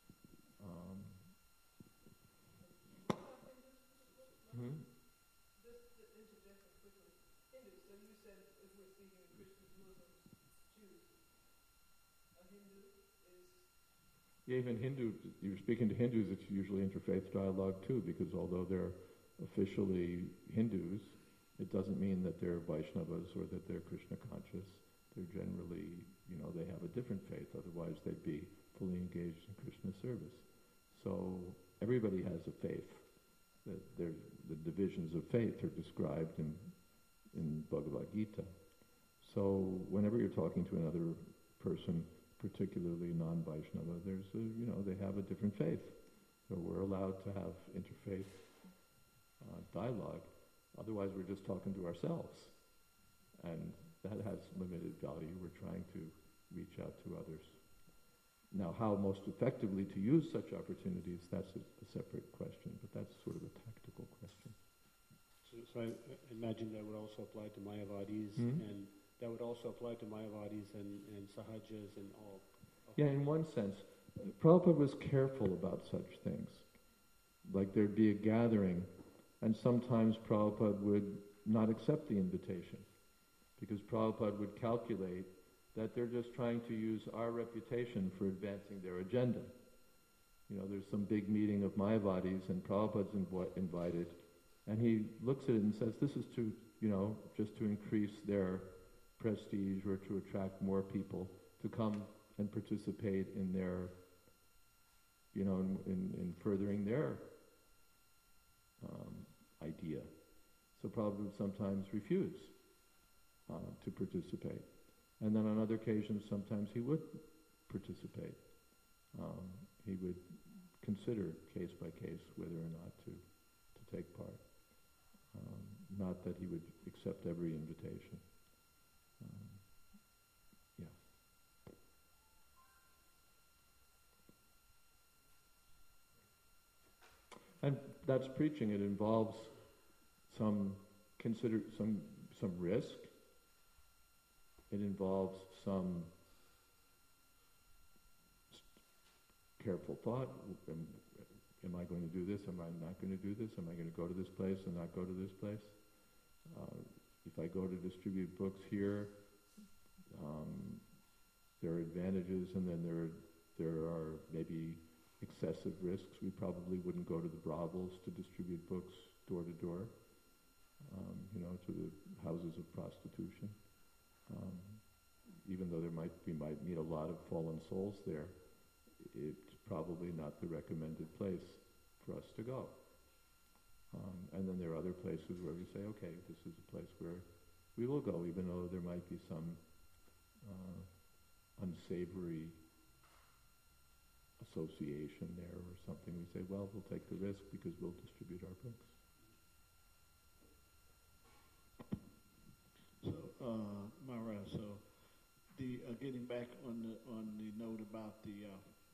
S1: Hmm?
S3: Just to interject quickly, Hindu. So you said if we're speaking of Christians, Muslims, Jews, a Hindu is.
S1: Yeah, even you're speaking to Hindus, it's usually interfaith dialogue too, because although they're officially Hindus, it doesn't mean that they're Vaishnavas or that they're Krishna conscious. They're generally, they have a different faith, otherwise they'd be fully engaged in Krishna service. So everybody has a faith. The divisions of faith are described in Bhagavad Gita. So whenever you're talking to another person, particularly non-Vaishnava, they have a different faith. So we're allowed to have interfaith dialogue. Otherwise, we're just talking to ourselves. And that has limited value. We're trying to reach out to others. Now, how most effectively to use such opportunities, that's a separate question, but that's sort of a tactical question.
S6: So I imagine that would also apply to Mayavadis, and that would also apply to Mayavadis and Sahajas and all.
S1: Yeah, in one sense. Prabhupada was careful about such things. Like there'd be a gathering, and sometimes Prabhupada would not accept the invitation, because Prabhupada would calculate that they're just trying to use our reputation for advancing their agenda. There's some big meeting of Mayavadis, and Prabhupada's invited, and he looks at it and says, this is to, just to increase their prestige or to attract more people to come and participate in their, in furthering their idea. So Prabhupada would sometimes refuse to participate. And then on other occasions, sometimes he would participate. He would consider case by case whether or not to take part. Not that he would accept every invitation. Yeah. And that's preaching. It involves some risk. It involves some careful thought. Am I going to do this? Am I not going to do this? Am I going to go to this place and not go to this place? If I go to distribute books here, there are advantages, and then there are maybe excessive risks. We probably wouldn't go to the brothels to distribute books door to door, to the houses of prostitution. Even though we might meet a lot of fallen souls there, it's probably not the recommended place for us to go. And then there are other places where we say, okay, this is a place where we will go, even though there might be some unsavory association there or something. We say, well, we'll take the risk because we'll distribute our books.
S7: So, Mara, getting back on the note about the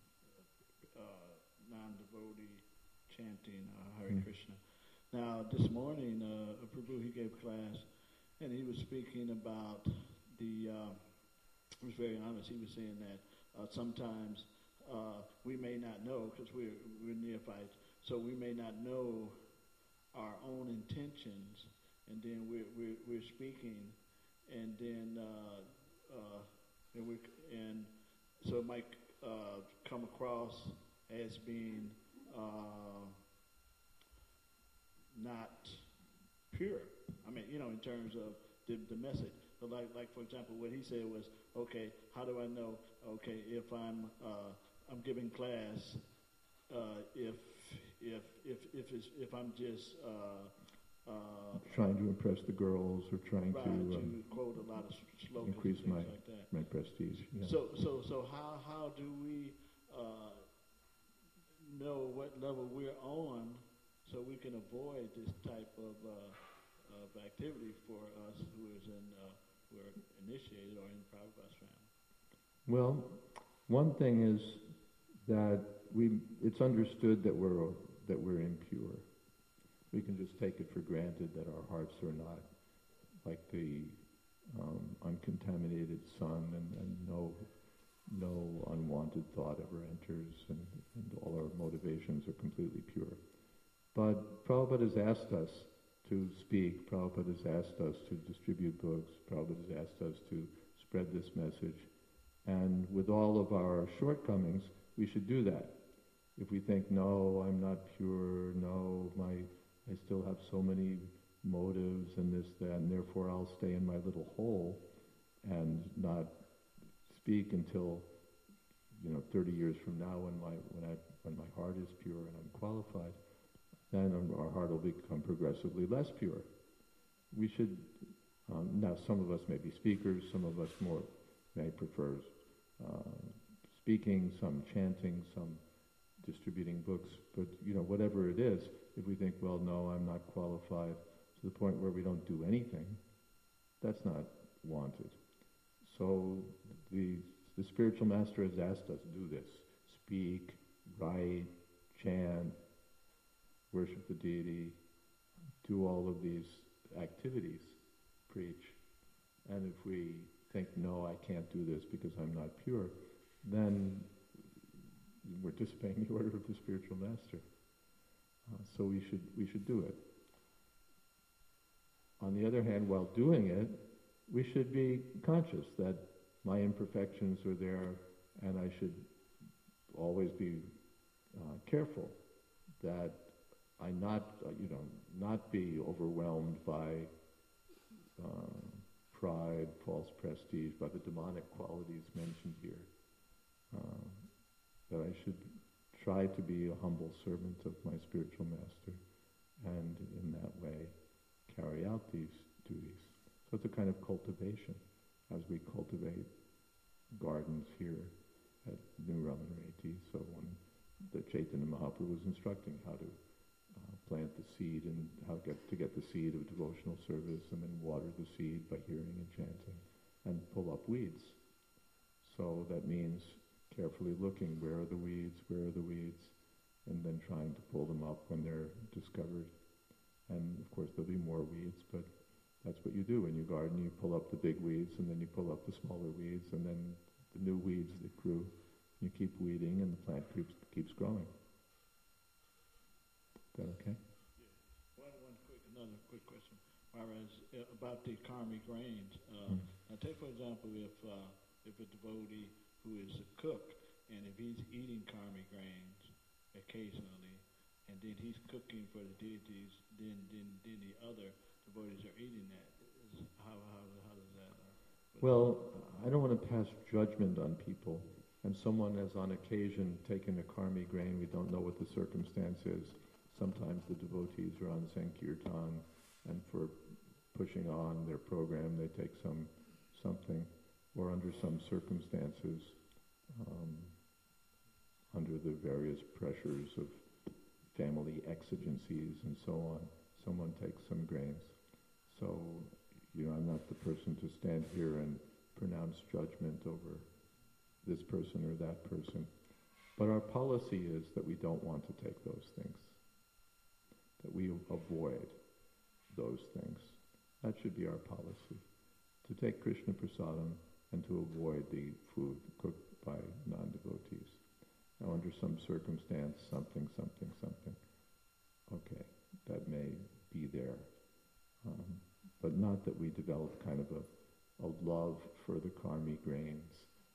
S7: non-devotee chanting Hare Krishna. Now, this morning, Prabhu, he gave class, and he was speaking about he was very honest. He was saying that sometimes we may not know, because we're neophytes, so we may not know our own intentions, and then we're speaking, and then so it might come across as being not pure. I mean, in terms of the message. So like for example, what he said was, okay, how do I know? Okay, if I'm giving class, if I'm just
S1: trying to impress the girls or trying
S7: to quote a lot of slogans,
S1: increase
S7: and things like that.
S1: my prestige. Yeah.
S7: So how do we know what level we're on so we can avoid this type of activity for us who are initiated or in Prabhupada's family?
S1: Well, one thing is that it's understood that we're impure. We can just take it for granted that our hearts are not like the uncontaminated sun, and no unwanted thought ever enters, and all our motivations are completely pure. But Prabhupada has asked us to speak, Prabhupada has asked us to distribute books, Prabhupada has asked us to spread this message, and with all of our shortcomings, we should do that. If we think, no, I'm not pure, no, I still have so many motives and this, that, and therefore I'll stay in my little hole and not speak until 30 years from now when my heart is pure and I'm qualified, then our heart will become progressively less pure. We should, now some of us may be speakers, some of us may prefer speaking, some chanting, some distributing books, but whatever it is, if we think, well, no, I'm not qualified, to the point where we don't do anything, that's not wanted. So the spiritual master has asked us to do this: speak, write, chant, worship the deity, do all of these activities, preach. And if we think, no, I can't do this because I'm not pure, then we're disobeying the order of the spiritual master. So we should do it. On the other hand, while doing it, we should be conscious that my imperfections are there, and I should always be careful that I not be overwhelmed by pride, false prestige, by the demonic qualities mentioned here. That I should try to be a humble servant of my spiritual master, and in that way carry out these duties. So it's a kind of cultivation, as we cultivate gardens here at New Ramanreti. So when the Chaitanya Mahaprabhu was instructing how to plant the seed and how to get the seed of devotional service, and then water the seed by hearing and chanting, and pull up weeds. So that means carefully looking, where are the weeds, and then trying to pull them up when they're discovered. And of course there'll be more weeds, but that's what you do when you garden. You pull up the big weeds, and then you pull up the smaller weeds, and then the new weeds that grew. You keep weeding, and the plant keeps growing. Is that okay?
S7: Yeah. Another quick question. Whereas about the karmic grains, now take for example if a devotee who is a cook, and if he's eating karmic grains occasionally, and then he's cooking for the deities, then the other devotees are eating that. How does that?
S1: Well, I don't want to pass judgment on people. And someone has on occasion taken a karmi grain. We don't know what the circumstance is. Sometimes the devotees are on Sankirtan, and for pushing on their program, they take something, or under some circumstances, under the various pressures of family exigencies and so on, someone takes some grains. So, I'm not the person to stand here and pronounce judgment over this person or that person. But our policy is that we don't want to take those things, that we avoid those things. That should be our policy, to take Krishna Prasadam and to avoid the food cooked by non-devotees. Now, under some circumstance, something, okay, that may be there. But not that we develop kind of a love for the karmi grains,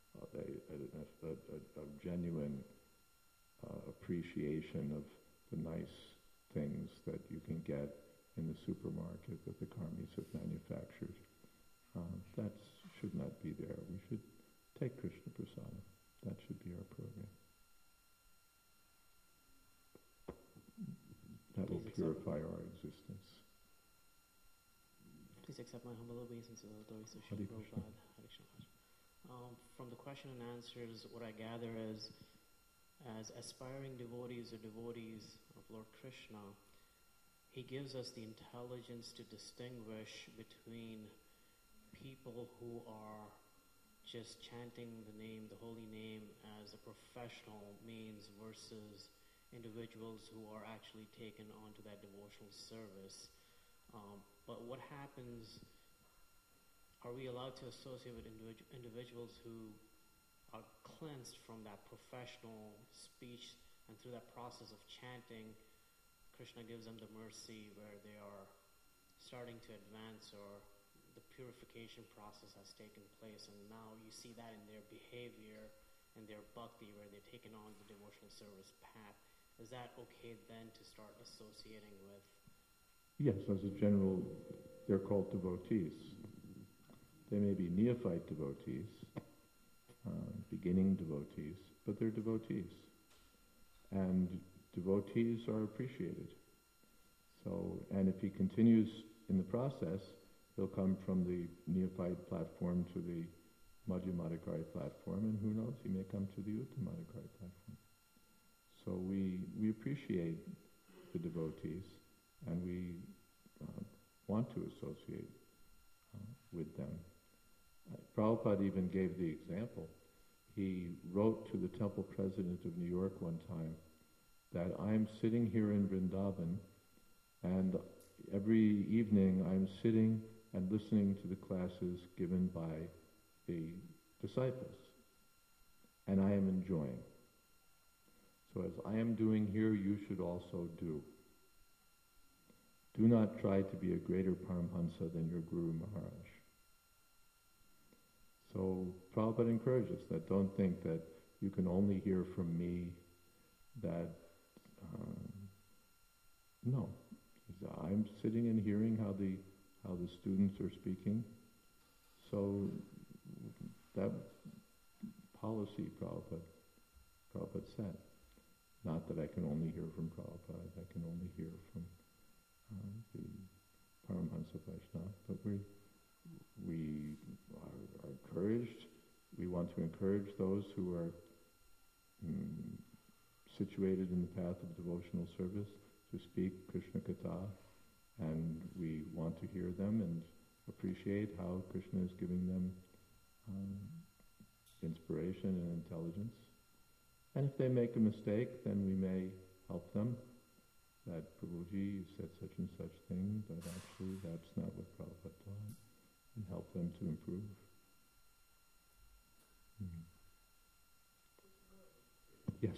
S1: a genuine appreciation of the nice things that you can get in the supermarket that the karmis have manufactured. That should not be there. We should take Krishna Prasadam. That should be our program. That will purify our existence.
S8: Please accept my humble obeisance to the authorities of
S1: Hare
S8: Srila
S1: Krishna.
S8: Prabhupada. Hare Krishna. From the question and answers, what I gather is, as aspiring devotees or devotees of Lord Krishna, he gives us the intelligence to distinguish between people who are just chanting the name, the holy name, as a professional means versus individuals who are actually taken onto that devotional service. But what happens, are we allowed to associate with individuals who are cleansed from that professional speech, and through that process of chanting, Krishna gives them the mercy where they are starting to advance, or the purification process has taken place, and now you see that in their behavior and their bhakti where they're taken on the devotional service path. Is that okay then to start associating with?
S1: Yes, as a general, they're called devotees. They may be neophyte devotees, beginning devotees, but they're devotees. And devotees are appreciated. So, and if he continues in the process, he'll come from the neophyte platform to the Madhyamadikari platform, and who knows, he may come to the Uttamadikari platform. So we appreciate the devotees, and we want to associate with them. Prabhupada even gave the example. He wrote to the temple president of New York one time that I'm sitting here in Vrindavan, and every evening I'm sitting and listening to the classes given by the disciples, and I am enjoying. So as I am doing here, you should also do. Do not try to be a greater Paramhansa than your Guru Maharaj. So Prabhupada encourages that. Don't think that you can only hear from me, that, no. I'm sitting and hearing how the students are speaking. So that policy Prabhupada set. Not that I can only hear from Prabhupada, I can only hear from the Paramhansa Vaishnava, but we are encouraged. We want to encourage those who are situated in the path of devotional service to speak Krishna Katha, and we want to hear them and appreciate how Krishna is giving them inspiration and intelligence. And if they make a mistake, then we may help them. That Prabhuji, you said such and such thing, but actually that's not what Prabhupada taught, and help them to improve. Yes.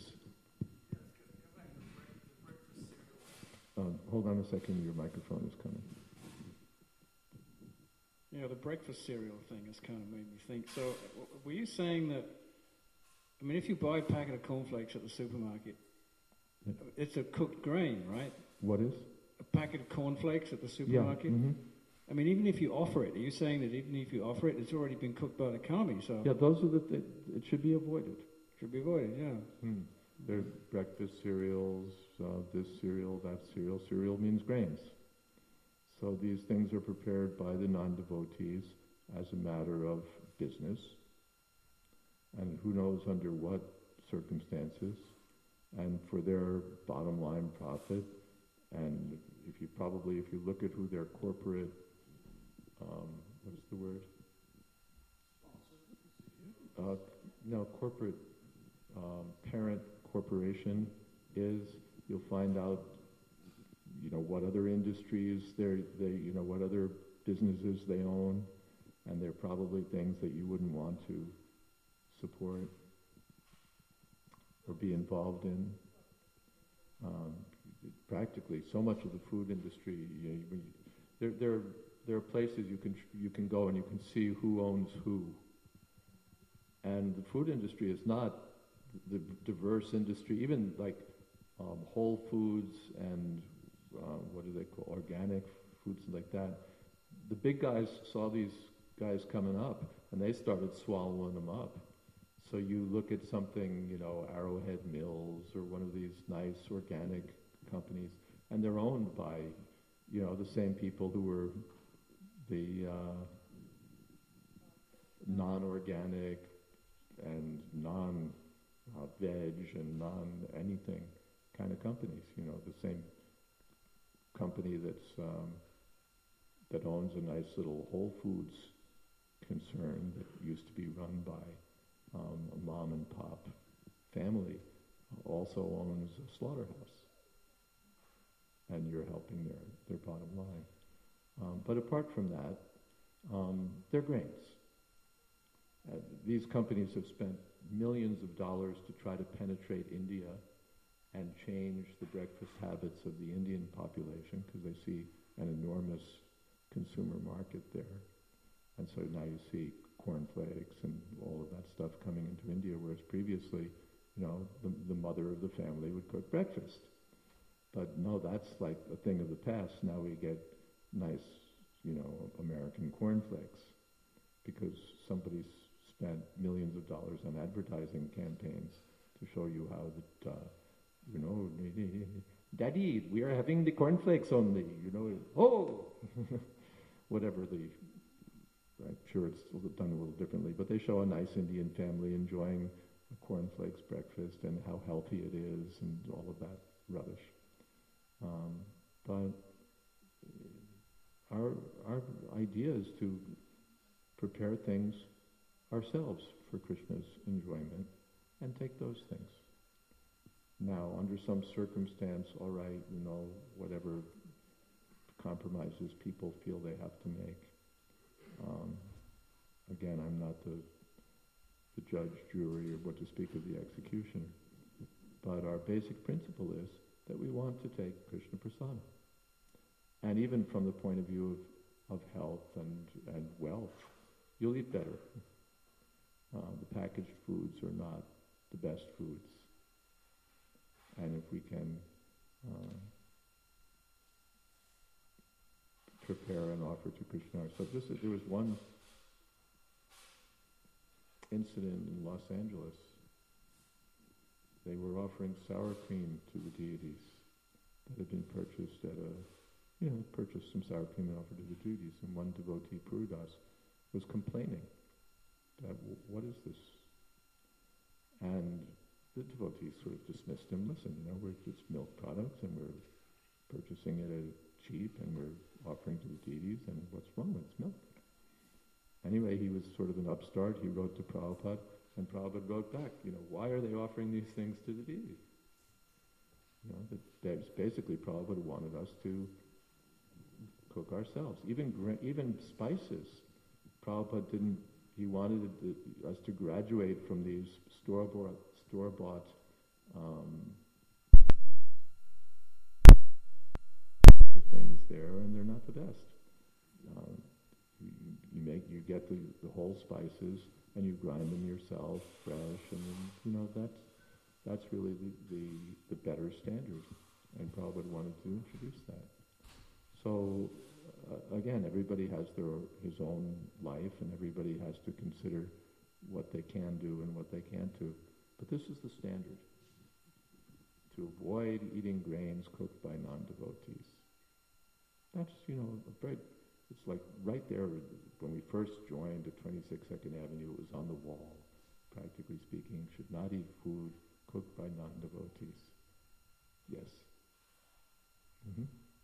S1: Hold on a second, your microphone is coming.
S9: Yeah, the breakfast cereal thing has kind of made me think. So, were you saying that, I mean, if you buy a packet of cornflakes at the supermarket, it's a cooked grain, right?
S1: What is?
S9: A packet of cornflakes at the supermarket?
S1: Yeah.
S9: I mean, even if you offer it, are you saying that even if you offer it, it's already been cooked by the kami, so...
S1: Yeah, those are it should be avoided.
S9: Should be avoided, yeah.
S1: They're breakfast cereals, this cereal, that cereal. Cereal means grains. So these things are prepared by the non-devotees as a matter of business, and who knows under what circumstances, and for their bottom line profit. And if you look at who their corporate, what's the word? Corporate parent corporation is, you'll find out, what other industries what other businesses they own, and they're probably things that you wouldn't want to support or be involved in. Practically, so much of the food industry, there are places you can go and you can see who owns who. And the food industry is not the diverse industry, even like Whole Foods and what do they call, organic foods like that. The big guys saw these guys coming up, and they started swallowing them up. So you look at something, Arrowhead Mills or one of these nice organic companies, and they're owned by, the same people who were the non-organic and non-veg and non-anything kind of companies. The same company that owns a nice little Whole Foods concern that used to be run by a mom and pop family also owns a slaughterhouse, and you're helping their bottom line. But apart from that, they're grains. These companies have spent millions of dollars to try to penetrate India and change the breakfast habits of the Indian population because they see an enormous consumer market there. And so now you see cornflakes and all of that stuff coming into India, whereas previously, the mother of the family would cook breakfast. But no, that's like a thing of the past. Now we get nice, American cornflakes because somebody's spent millions of dollars on advertising campaigns to show you how that, Daddy, we are having the cornflakes only, whatever I'm sure it's done a little differently, but they show a nice Indian family enjoying a cornflakes breakfast and how healthy it is and all of that rubbish. But our idea is to prepare things ourselves for Krishna's enjoyment and take those things. Now, under some circumstance, all right, whatever compromises people feel they have to make. Again, I'm not the judge, jury, or what to speak of the executioner. But our basic principle is that we want to take Krishna Prasada. And even from the point of view of health and wealth, you'll eat better. The packaged foods are not the best foods. And if we can prepare and offer to Krishna ourselves. There was one incident in Los Angeles. They were offering sour cream to the deities that had been purchased purchased some sour cream and offered to the deities. And one devotee, Purudas, was complaining that, what is this? And the devotees sort of dismissed him. Listen, it's milk products and we're purchasing it at cheap and we're offering to the deities, and what's wrong with it? It's milk. Anyway, he was sort of an upstart. He wrote to Prabhupada, and Prabhupada wrote back, why are they offering these things to the deities? Basically Prabhupada wanted us to cook ourselves. Even spices. Prabhupada didn't, he wanted us to graduate from these store-bought things there, and they're not the best. You get the whole spices, and you grind them yourself, fresh, and then, that's really the better standard. And Prabhupada wanted to introduce that. So, again, everybody has his own life, and everybody has to consider what they can do and what they can't do. But this is the standard, to avoid eating grains cooked by non-devotees. That's, it's like right there, when we first joined at 26 2nd Avenue, it was on the wall, practically speaking, should not eat food cooked by non-devotees. Yes? Mm-hmm.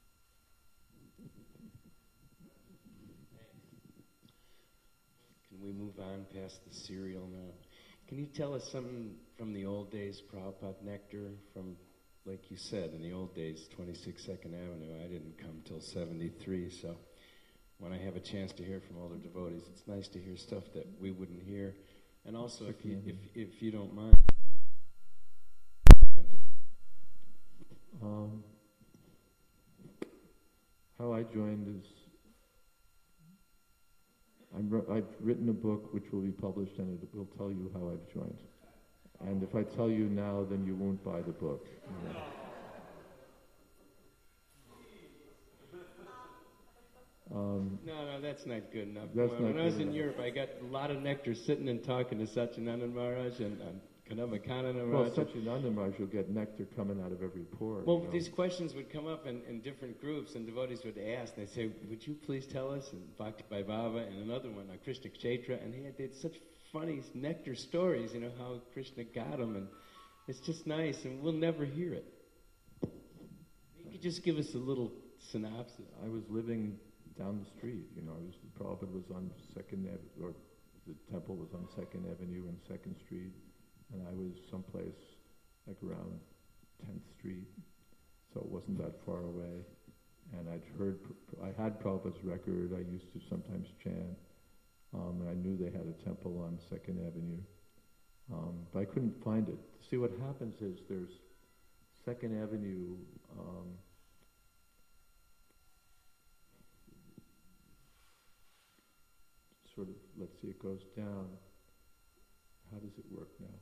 S10: Can we move on past the cereal now? Can you tell us something from the old days, Prabhupada Nectar, from, like you said, in the old days, 26 2nd Avenue, I didn't come till 73, so when I have a chance to hear from older devotees, it's nice to hear stuff that we wouldn't hear. And also, if you don't mind.
S1: How I joined is, I've written a book which will be published, and it will tell you how I've joined. And if I tell you now, then you won't buy the book.
S10: No, that's not good enough. When I was in Europe, I got a lot of nectar sitting and talking to Satchidananda Maharaj and Kadamba Maharaj.
S1: Well, Satchidananda Maharaj, you'll get nectar coming out of every pore.
S10: Well, these questions would come up in different groups, and devotees would ask. They'd say, would you please tell us? And Bhakti Vaibhava, and another one, Krishna Kshetra, and they had such funny nectar stories, how Krishna got them, and it's just nice, and we'll never hear it. You could just give us a little synopsis.
S1: I was living down the street, Prabhupada was on 2nd Avenue, or the temple was on 2nd Avenue and 2nd Street, and I was someplace like around 10th Street, so it wasn't that far away. and I had Prabhupada's record. I used to sometimes chant, and I knew they had a temple on 2nd Avenue, but I couldn't find it. See, what happens is there's 2nd Avenue. Sort of, let's see, it goes down. How does it work now?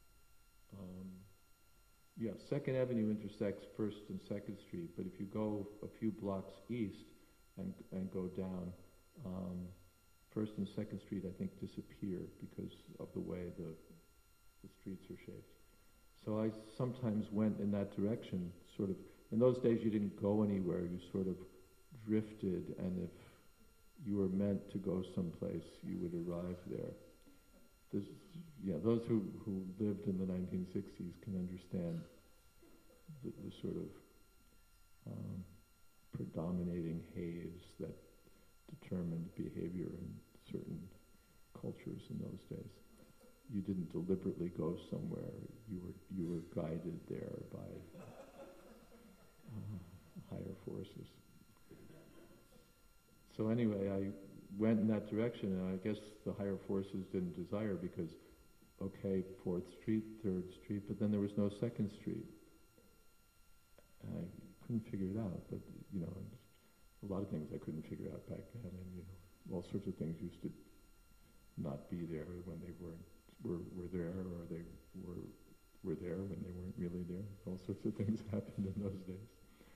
S1: 2nd Avenue intersects 1st and 2nd Street, but if you go a few blocks east and go down, 1st and 2nd Street, I think, disappear because of the way the streets are shaped. So I sometimes went in that direction, sort of. In those days, you didn't go anywhere. You sort of drifted, and if you were meant to go someplace, you would arrive there. Those who lived in the 1960s can understand the sort of predominating haze that determined behavior in certain cultures in those days. You didn't deliberately go somewhere. You were guided there by higher forces. So anyway, I went in that direction, and I guess the higher forces didn't desire because, okay, 4th Street, 3rd Street, but then there was no 2nd Street. And I couldn't figure it out, but, a lot of things I couldn't figure out back then, and, all sorts of things used to not be there when they were there, or they were there when they weren't really there. All sorts of things happened in those days.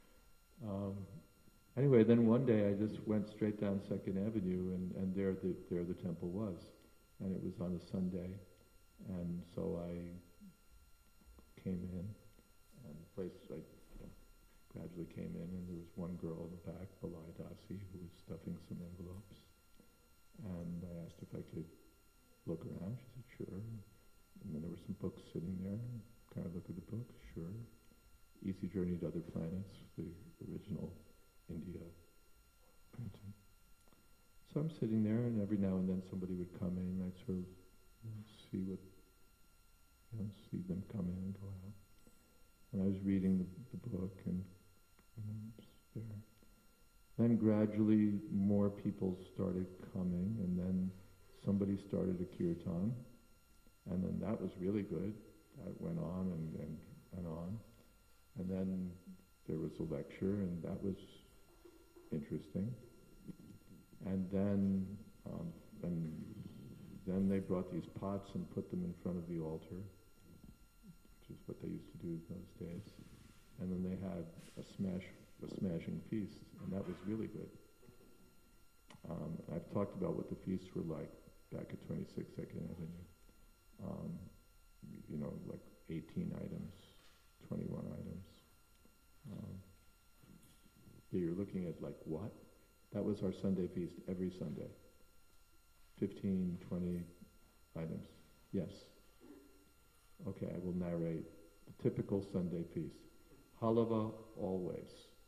S1: Anyway, then one day I just went straight down 2nd Avenue, and there the temple was, and it was on a Sunday, and so I came in, and the place gradually came in, and there was one girl in the back, Balai Dasi, who was stuffing some envelopes, and I asked if I could look around. She said, sure. And then there were some books sitting there. Kind of look at the books, sure. Easy Journey to Other Planets, the original India printing. So I'm sitting there, and every now and then somebody would come in, and I'd sort of see them come in and go out. And I was reading the book, and there. Then gradually more people started coming, and then somebody started a kirtan, and then that was really good. That went on and on. And then there was a lecture, and that was interesting. And then they brought these pots and put them in front of the altar, which is what they used to do in those days. And then they had a smashing feast, and that was really good. I've talked about what the feasts were like back at 26 2nd Avenue. Like 18 items, 21 items. You're looking at like what? That was our Sunday feast every Sunday. 15, 20 items. Yes. Okay, I will narrate the typical Sunday feast. Halava, always.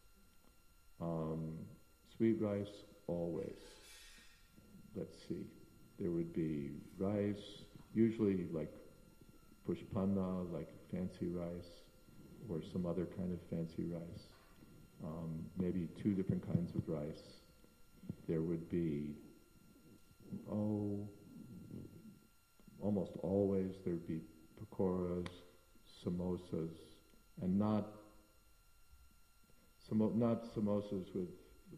S1: Sweet rice, always. Let's see. There would be rice, usually like pushpanna, like fancy rice, or some other kind of fancy rice. Maybe 2 different kinds of rice. There would be, almost always there'd be pakoras, samosas, and not samosas with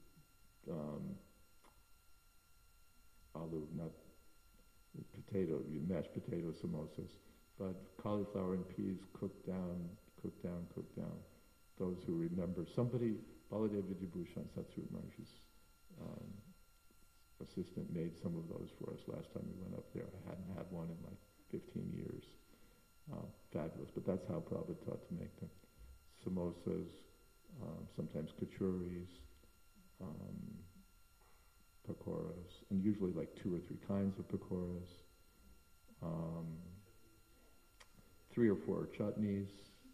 S1: aloo, not potato, mashed potato samosas, but cauliflower and peas cooked down. Those who remember, Baladev Vidyabhushan, Satsuru Maharshi's assistant, made some of those for us last time we went up there. I hadn't had one in like 15 years. Fabulous, but that's how Prabhupada taught to make them. Samosas, sometimes kachuris, pakoras, and usually like 2 or 3 kinds of pakoras, 3 or 4 chutneys,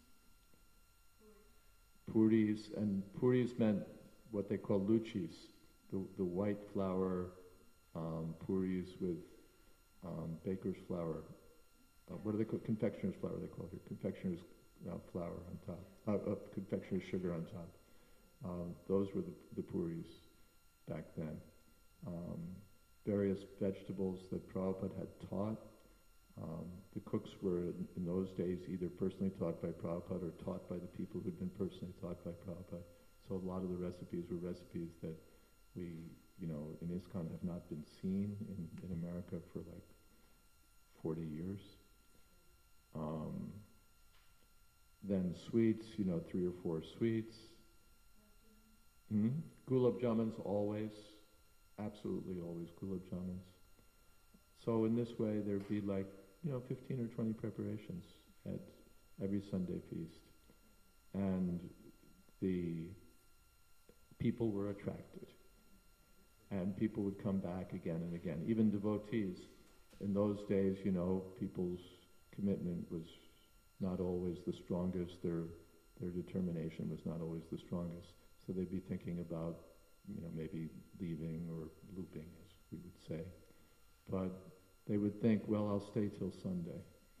S1: puris, and puris meant what they call luchis, the white flour puris with baker's flour. What do they call confectioner's flour? They call it confectioner's flour on top, confectioner's sugar on top, Those were the puris back then. Various vegetables that Prabhupada had taught. The cooks were, in those days, either personally taught by Prabhupada or taught by the people who'd been personally taught by Prabhupada. So a lot of the recipes were recipes that we, in ISKCON have not been seen in America for like 40 years. Then sweets, 3 or 4 sweets. Gulab jamuns always, absolutely always gulab jamuns. So in this way, there'd be like, 15 or 20 preparations at every Sunday feast. And the people were attracted. And people would come back again and again. Even devotees. In those days, people's commitment was not always the strongest. Their determination was not always the strongest. So they'd be thinking about, maybe leaving or looping, as we would say. But they would think, well, I'll stay till Sunday.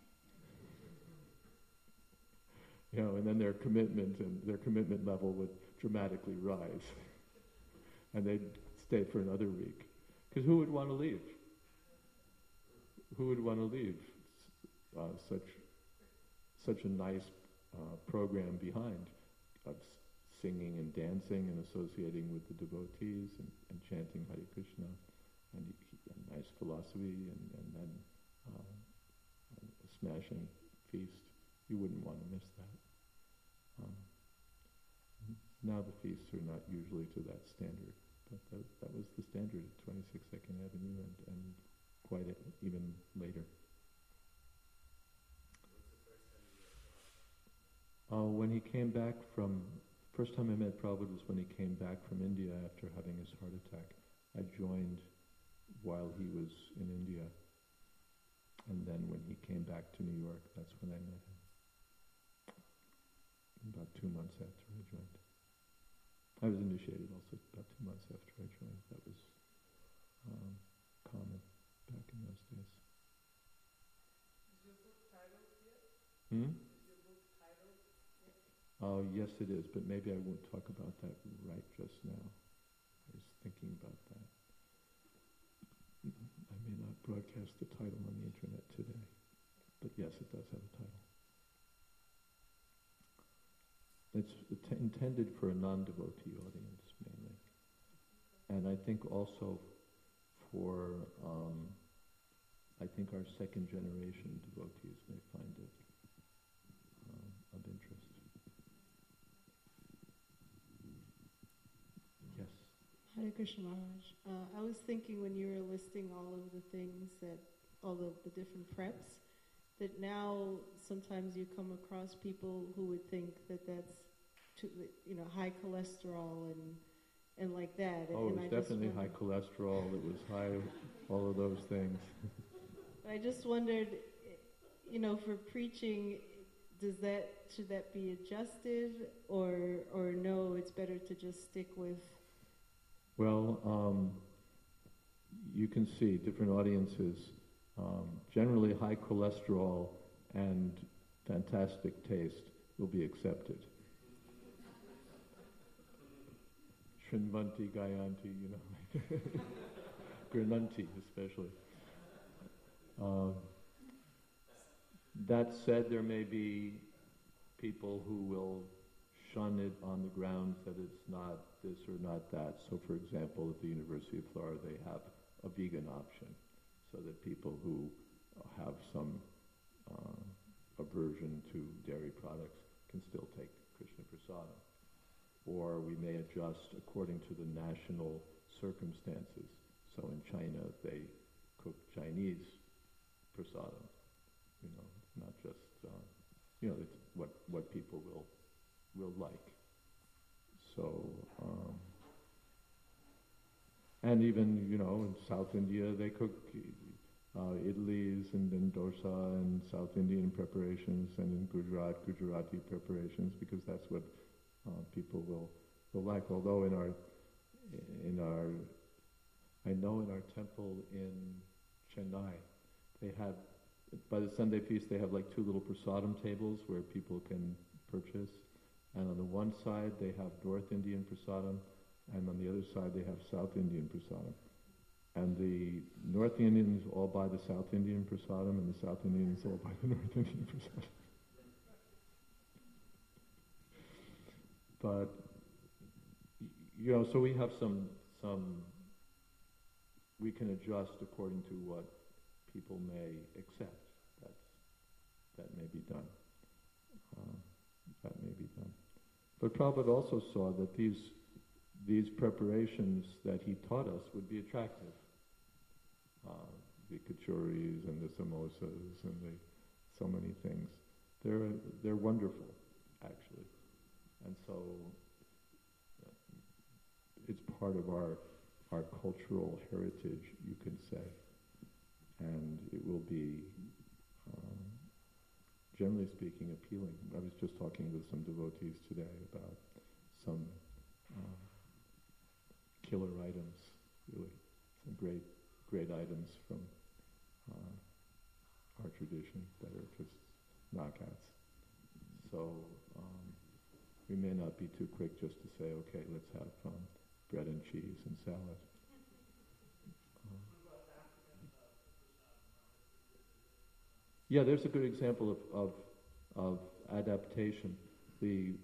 S1: And then their commitment level would dramatically rise. And they'd stay for another week. Because who would want to leave? Who would want to leave such a nice program behind of singing and dancing and associating with the devotees and chanting Hare Krishna and a nice philosophy and then a smashing feast? You wouldn't want to miss that. Now the feasts are not usually to that standard, but that was the standard at 26 Second Avenue and quite even later. When he came back first time I met Prabhupada was when he came back from India after having his heart attack. I joined while he was in India. And then when he came back to New York, that's when I met him. About 2 months after I joined. I was initiated also about 2 months after I joined. That was common back in those days.
S3: Is your book titled yet? Is your book titled yet?
S1: Yes, it is, but maybe I won't talk about that right just now. I was thinking about that. I may not broadcast the title on the internet today, but yes, it does have a title. It's intended for a non-devotee audience mainly, and I think also for I think our second generation devotees may find it of interest. Yes.
S3: Hare Krishna Maharaj. I was thinking when you were listing all of the things all of the different preps, that now sometimes you come across people who would think that that's too, high cholesterol and like that.
S1: Oh,
S3: and
S1: it was definitely high cholesterol. It was high, all of those things.
S3: I just wondered, for preaching, should that be adjusted, or no? It's better to just stick with.
S1: Well, you can see different audiences. Generally, high cholesterol and fantastic taste will be accepted. Shrinvanti, Gayanti, Grananti especially. That said, there may be people who will shun it on the grounds that it's not this or not that. So, for example, at the University of Florida, they have a vegan option, so that people who have some aversion to dairy products can still take Krishna Prasadam. Or we may adjust according to the national circumstances. So in China, they cook Chinese prasadam, not just, it's what people will like. So, and even, in South India, they cook idlis and then dosa and South Indian preparations, and in Gujarati preparations, because that's what people will like. Although I know in our temple in Chennai, they have, by the Sunday feast, they have like 2 little prasadam tables where people can purchase, And on the one side they have North Indian prasadam, and on the other side they have South Indian prasadam. And the North Indians all buy the South Indian prasadam, and the South Indians all buy the North Indian prasadam. But, so we have some, we can adjust according to what people may accept. That may be done. That may be done. But Prabhupada also saw that these preparations that he taught us would be attractive. The kachoris and the samosas and so many things. They're wonderful, actually. And so it's part of our cultural heritage, you can say. And it will be, generally speaking, appealing. I was just talking with some devotees today about some killer items, really. Some great items from our tradition that are just knockouts. So we may not be too quick just to say, okay, let's have bread and cheese and salad. Yeah, there's a good example of adaptation. We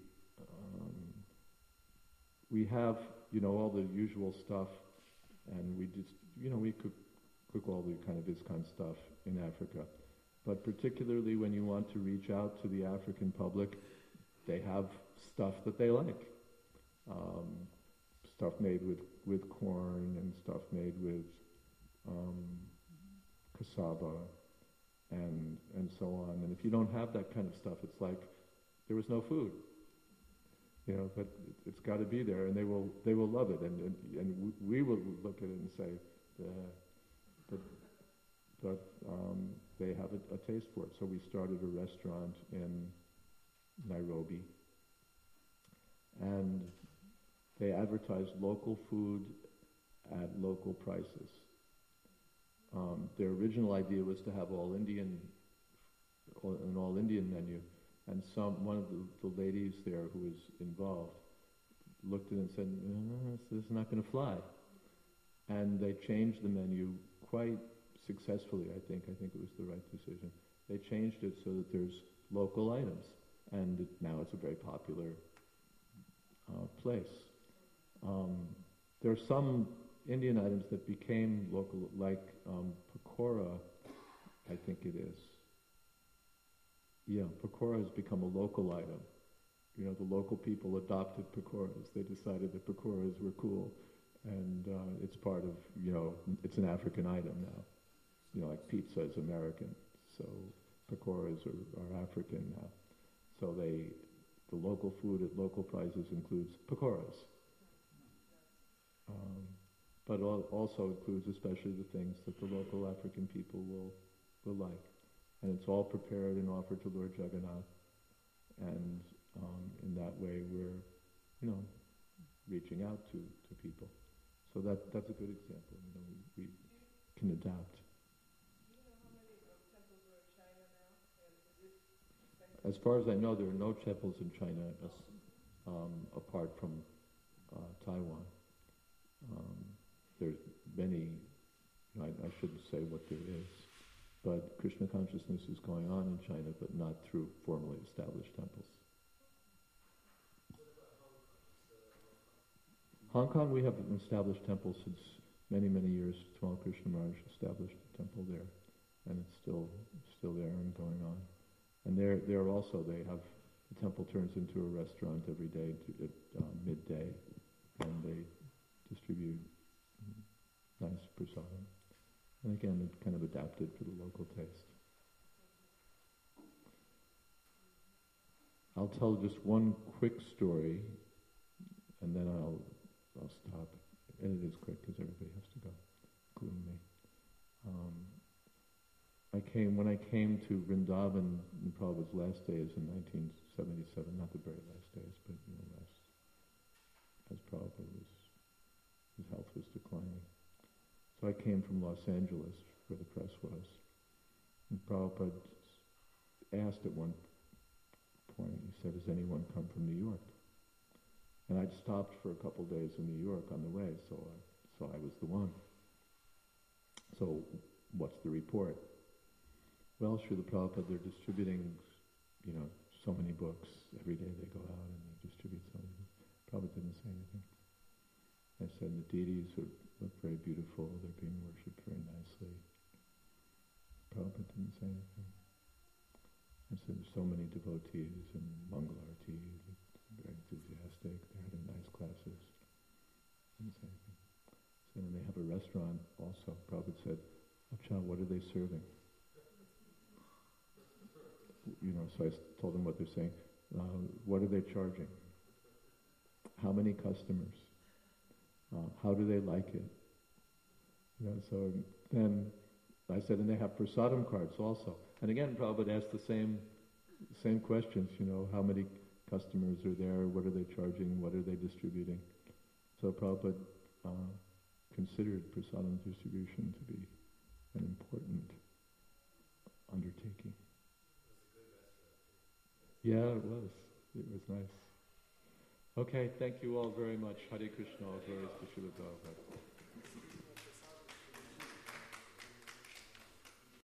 S1: have, all the usual stuff, and we just, we cook all the kind of ISKCON stuff in Africa. But particularly when you want to reach out to the African public, they have stuff that they like. Stuff made with corn, and stuff made with cassava, and so on. And if you don't have that kind of stuff, it's like there was no food. But it's got to be there, and they will love it, and we will look at it and say, but they have a taste for it. So we started a restaurant in Nairobi, and they advertised local food at local prices. Their original idea was to have an all Indian menu, and one of the ladies there who was involved looked at it and said, this is not going to fly. And they changed the menu quite successfully, I think. I think it was the right decision. They changed it so that there's local items, and now it's a very popular place. There are some Indian items that became local, like pakora, I think it is. Yeah, pakora has become a local item. The local people adopted pakoras. They decided that pakoras were cool, and it's part of, it's an African item now. Like pizza is American, so pakoras are African now. So the local food at local prices includes pakoras. But also includes especially the things that the local African people will like. And it's all prepared and offered to Lord Jagannath. And in that way we're, reaching out to people. So that's a good example. We can adapt. As far as I know, there are no temples in China apart from Taiwan. There's many, I shouldn't say what there is, but Krishna consciousness is going on in China, but not through formally established temples. Hong Kong, we have an established temple since many, many years. Tamal Krishna Maharaj established a temple there, and it's still there and going on. And there also the temple turns into a restaurant every day at midday, and they distribute nice prasadam. And again, it's kind of adapted for the local taste. I'll tell just one quick story, and then I'll stop. And it is quick because everybody has to go, including me. When I came to Vrindavan in Prabhupada's last days in 1977, not the very last days, but as Prabhupada his health was declining. So I came from Los Angeles, where the press was. And Prabhupada asked at one point, he said, has anyone come from New York? And I'd stopped for a couple days in New York on the way, so I was the one. So what's the report? Well, Srila Prabhupada, they're distributing, so many books. Every day they go out and they distribute so many books. Prabhupada didn't say anything. I said, the deities look very beautiful. They're being worshipped very nicely. Prabhupada didn't say anything. I said, there's so many devotees and Mangalarti, very enthusiastic. They're having nice classes. Didn't say anything. So then they have a restaurant also. Prabhupada said, Acha, what are they serving? So I told them what they're saying. What are they charging? How many customers? How do they like it? So then I said, and they have prasadam cards also. And again, Prabhupada asked the same questions, how many customers are there, what are they charging, what are they distributing? So Prabhupada considered prasadam distribution to be an important undertaking. Yeah, it was. It was nice. Okay, thank you all very much. Hare Krishna, all glories to Srila Prabhupada.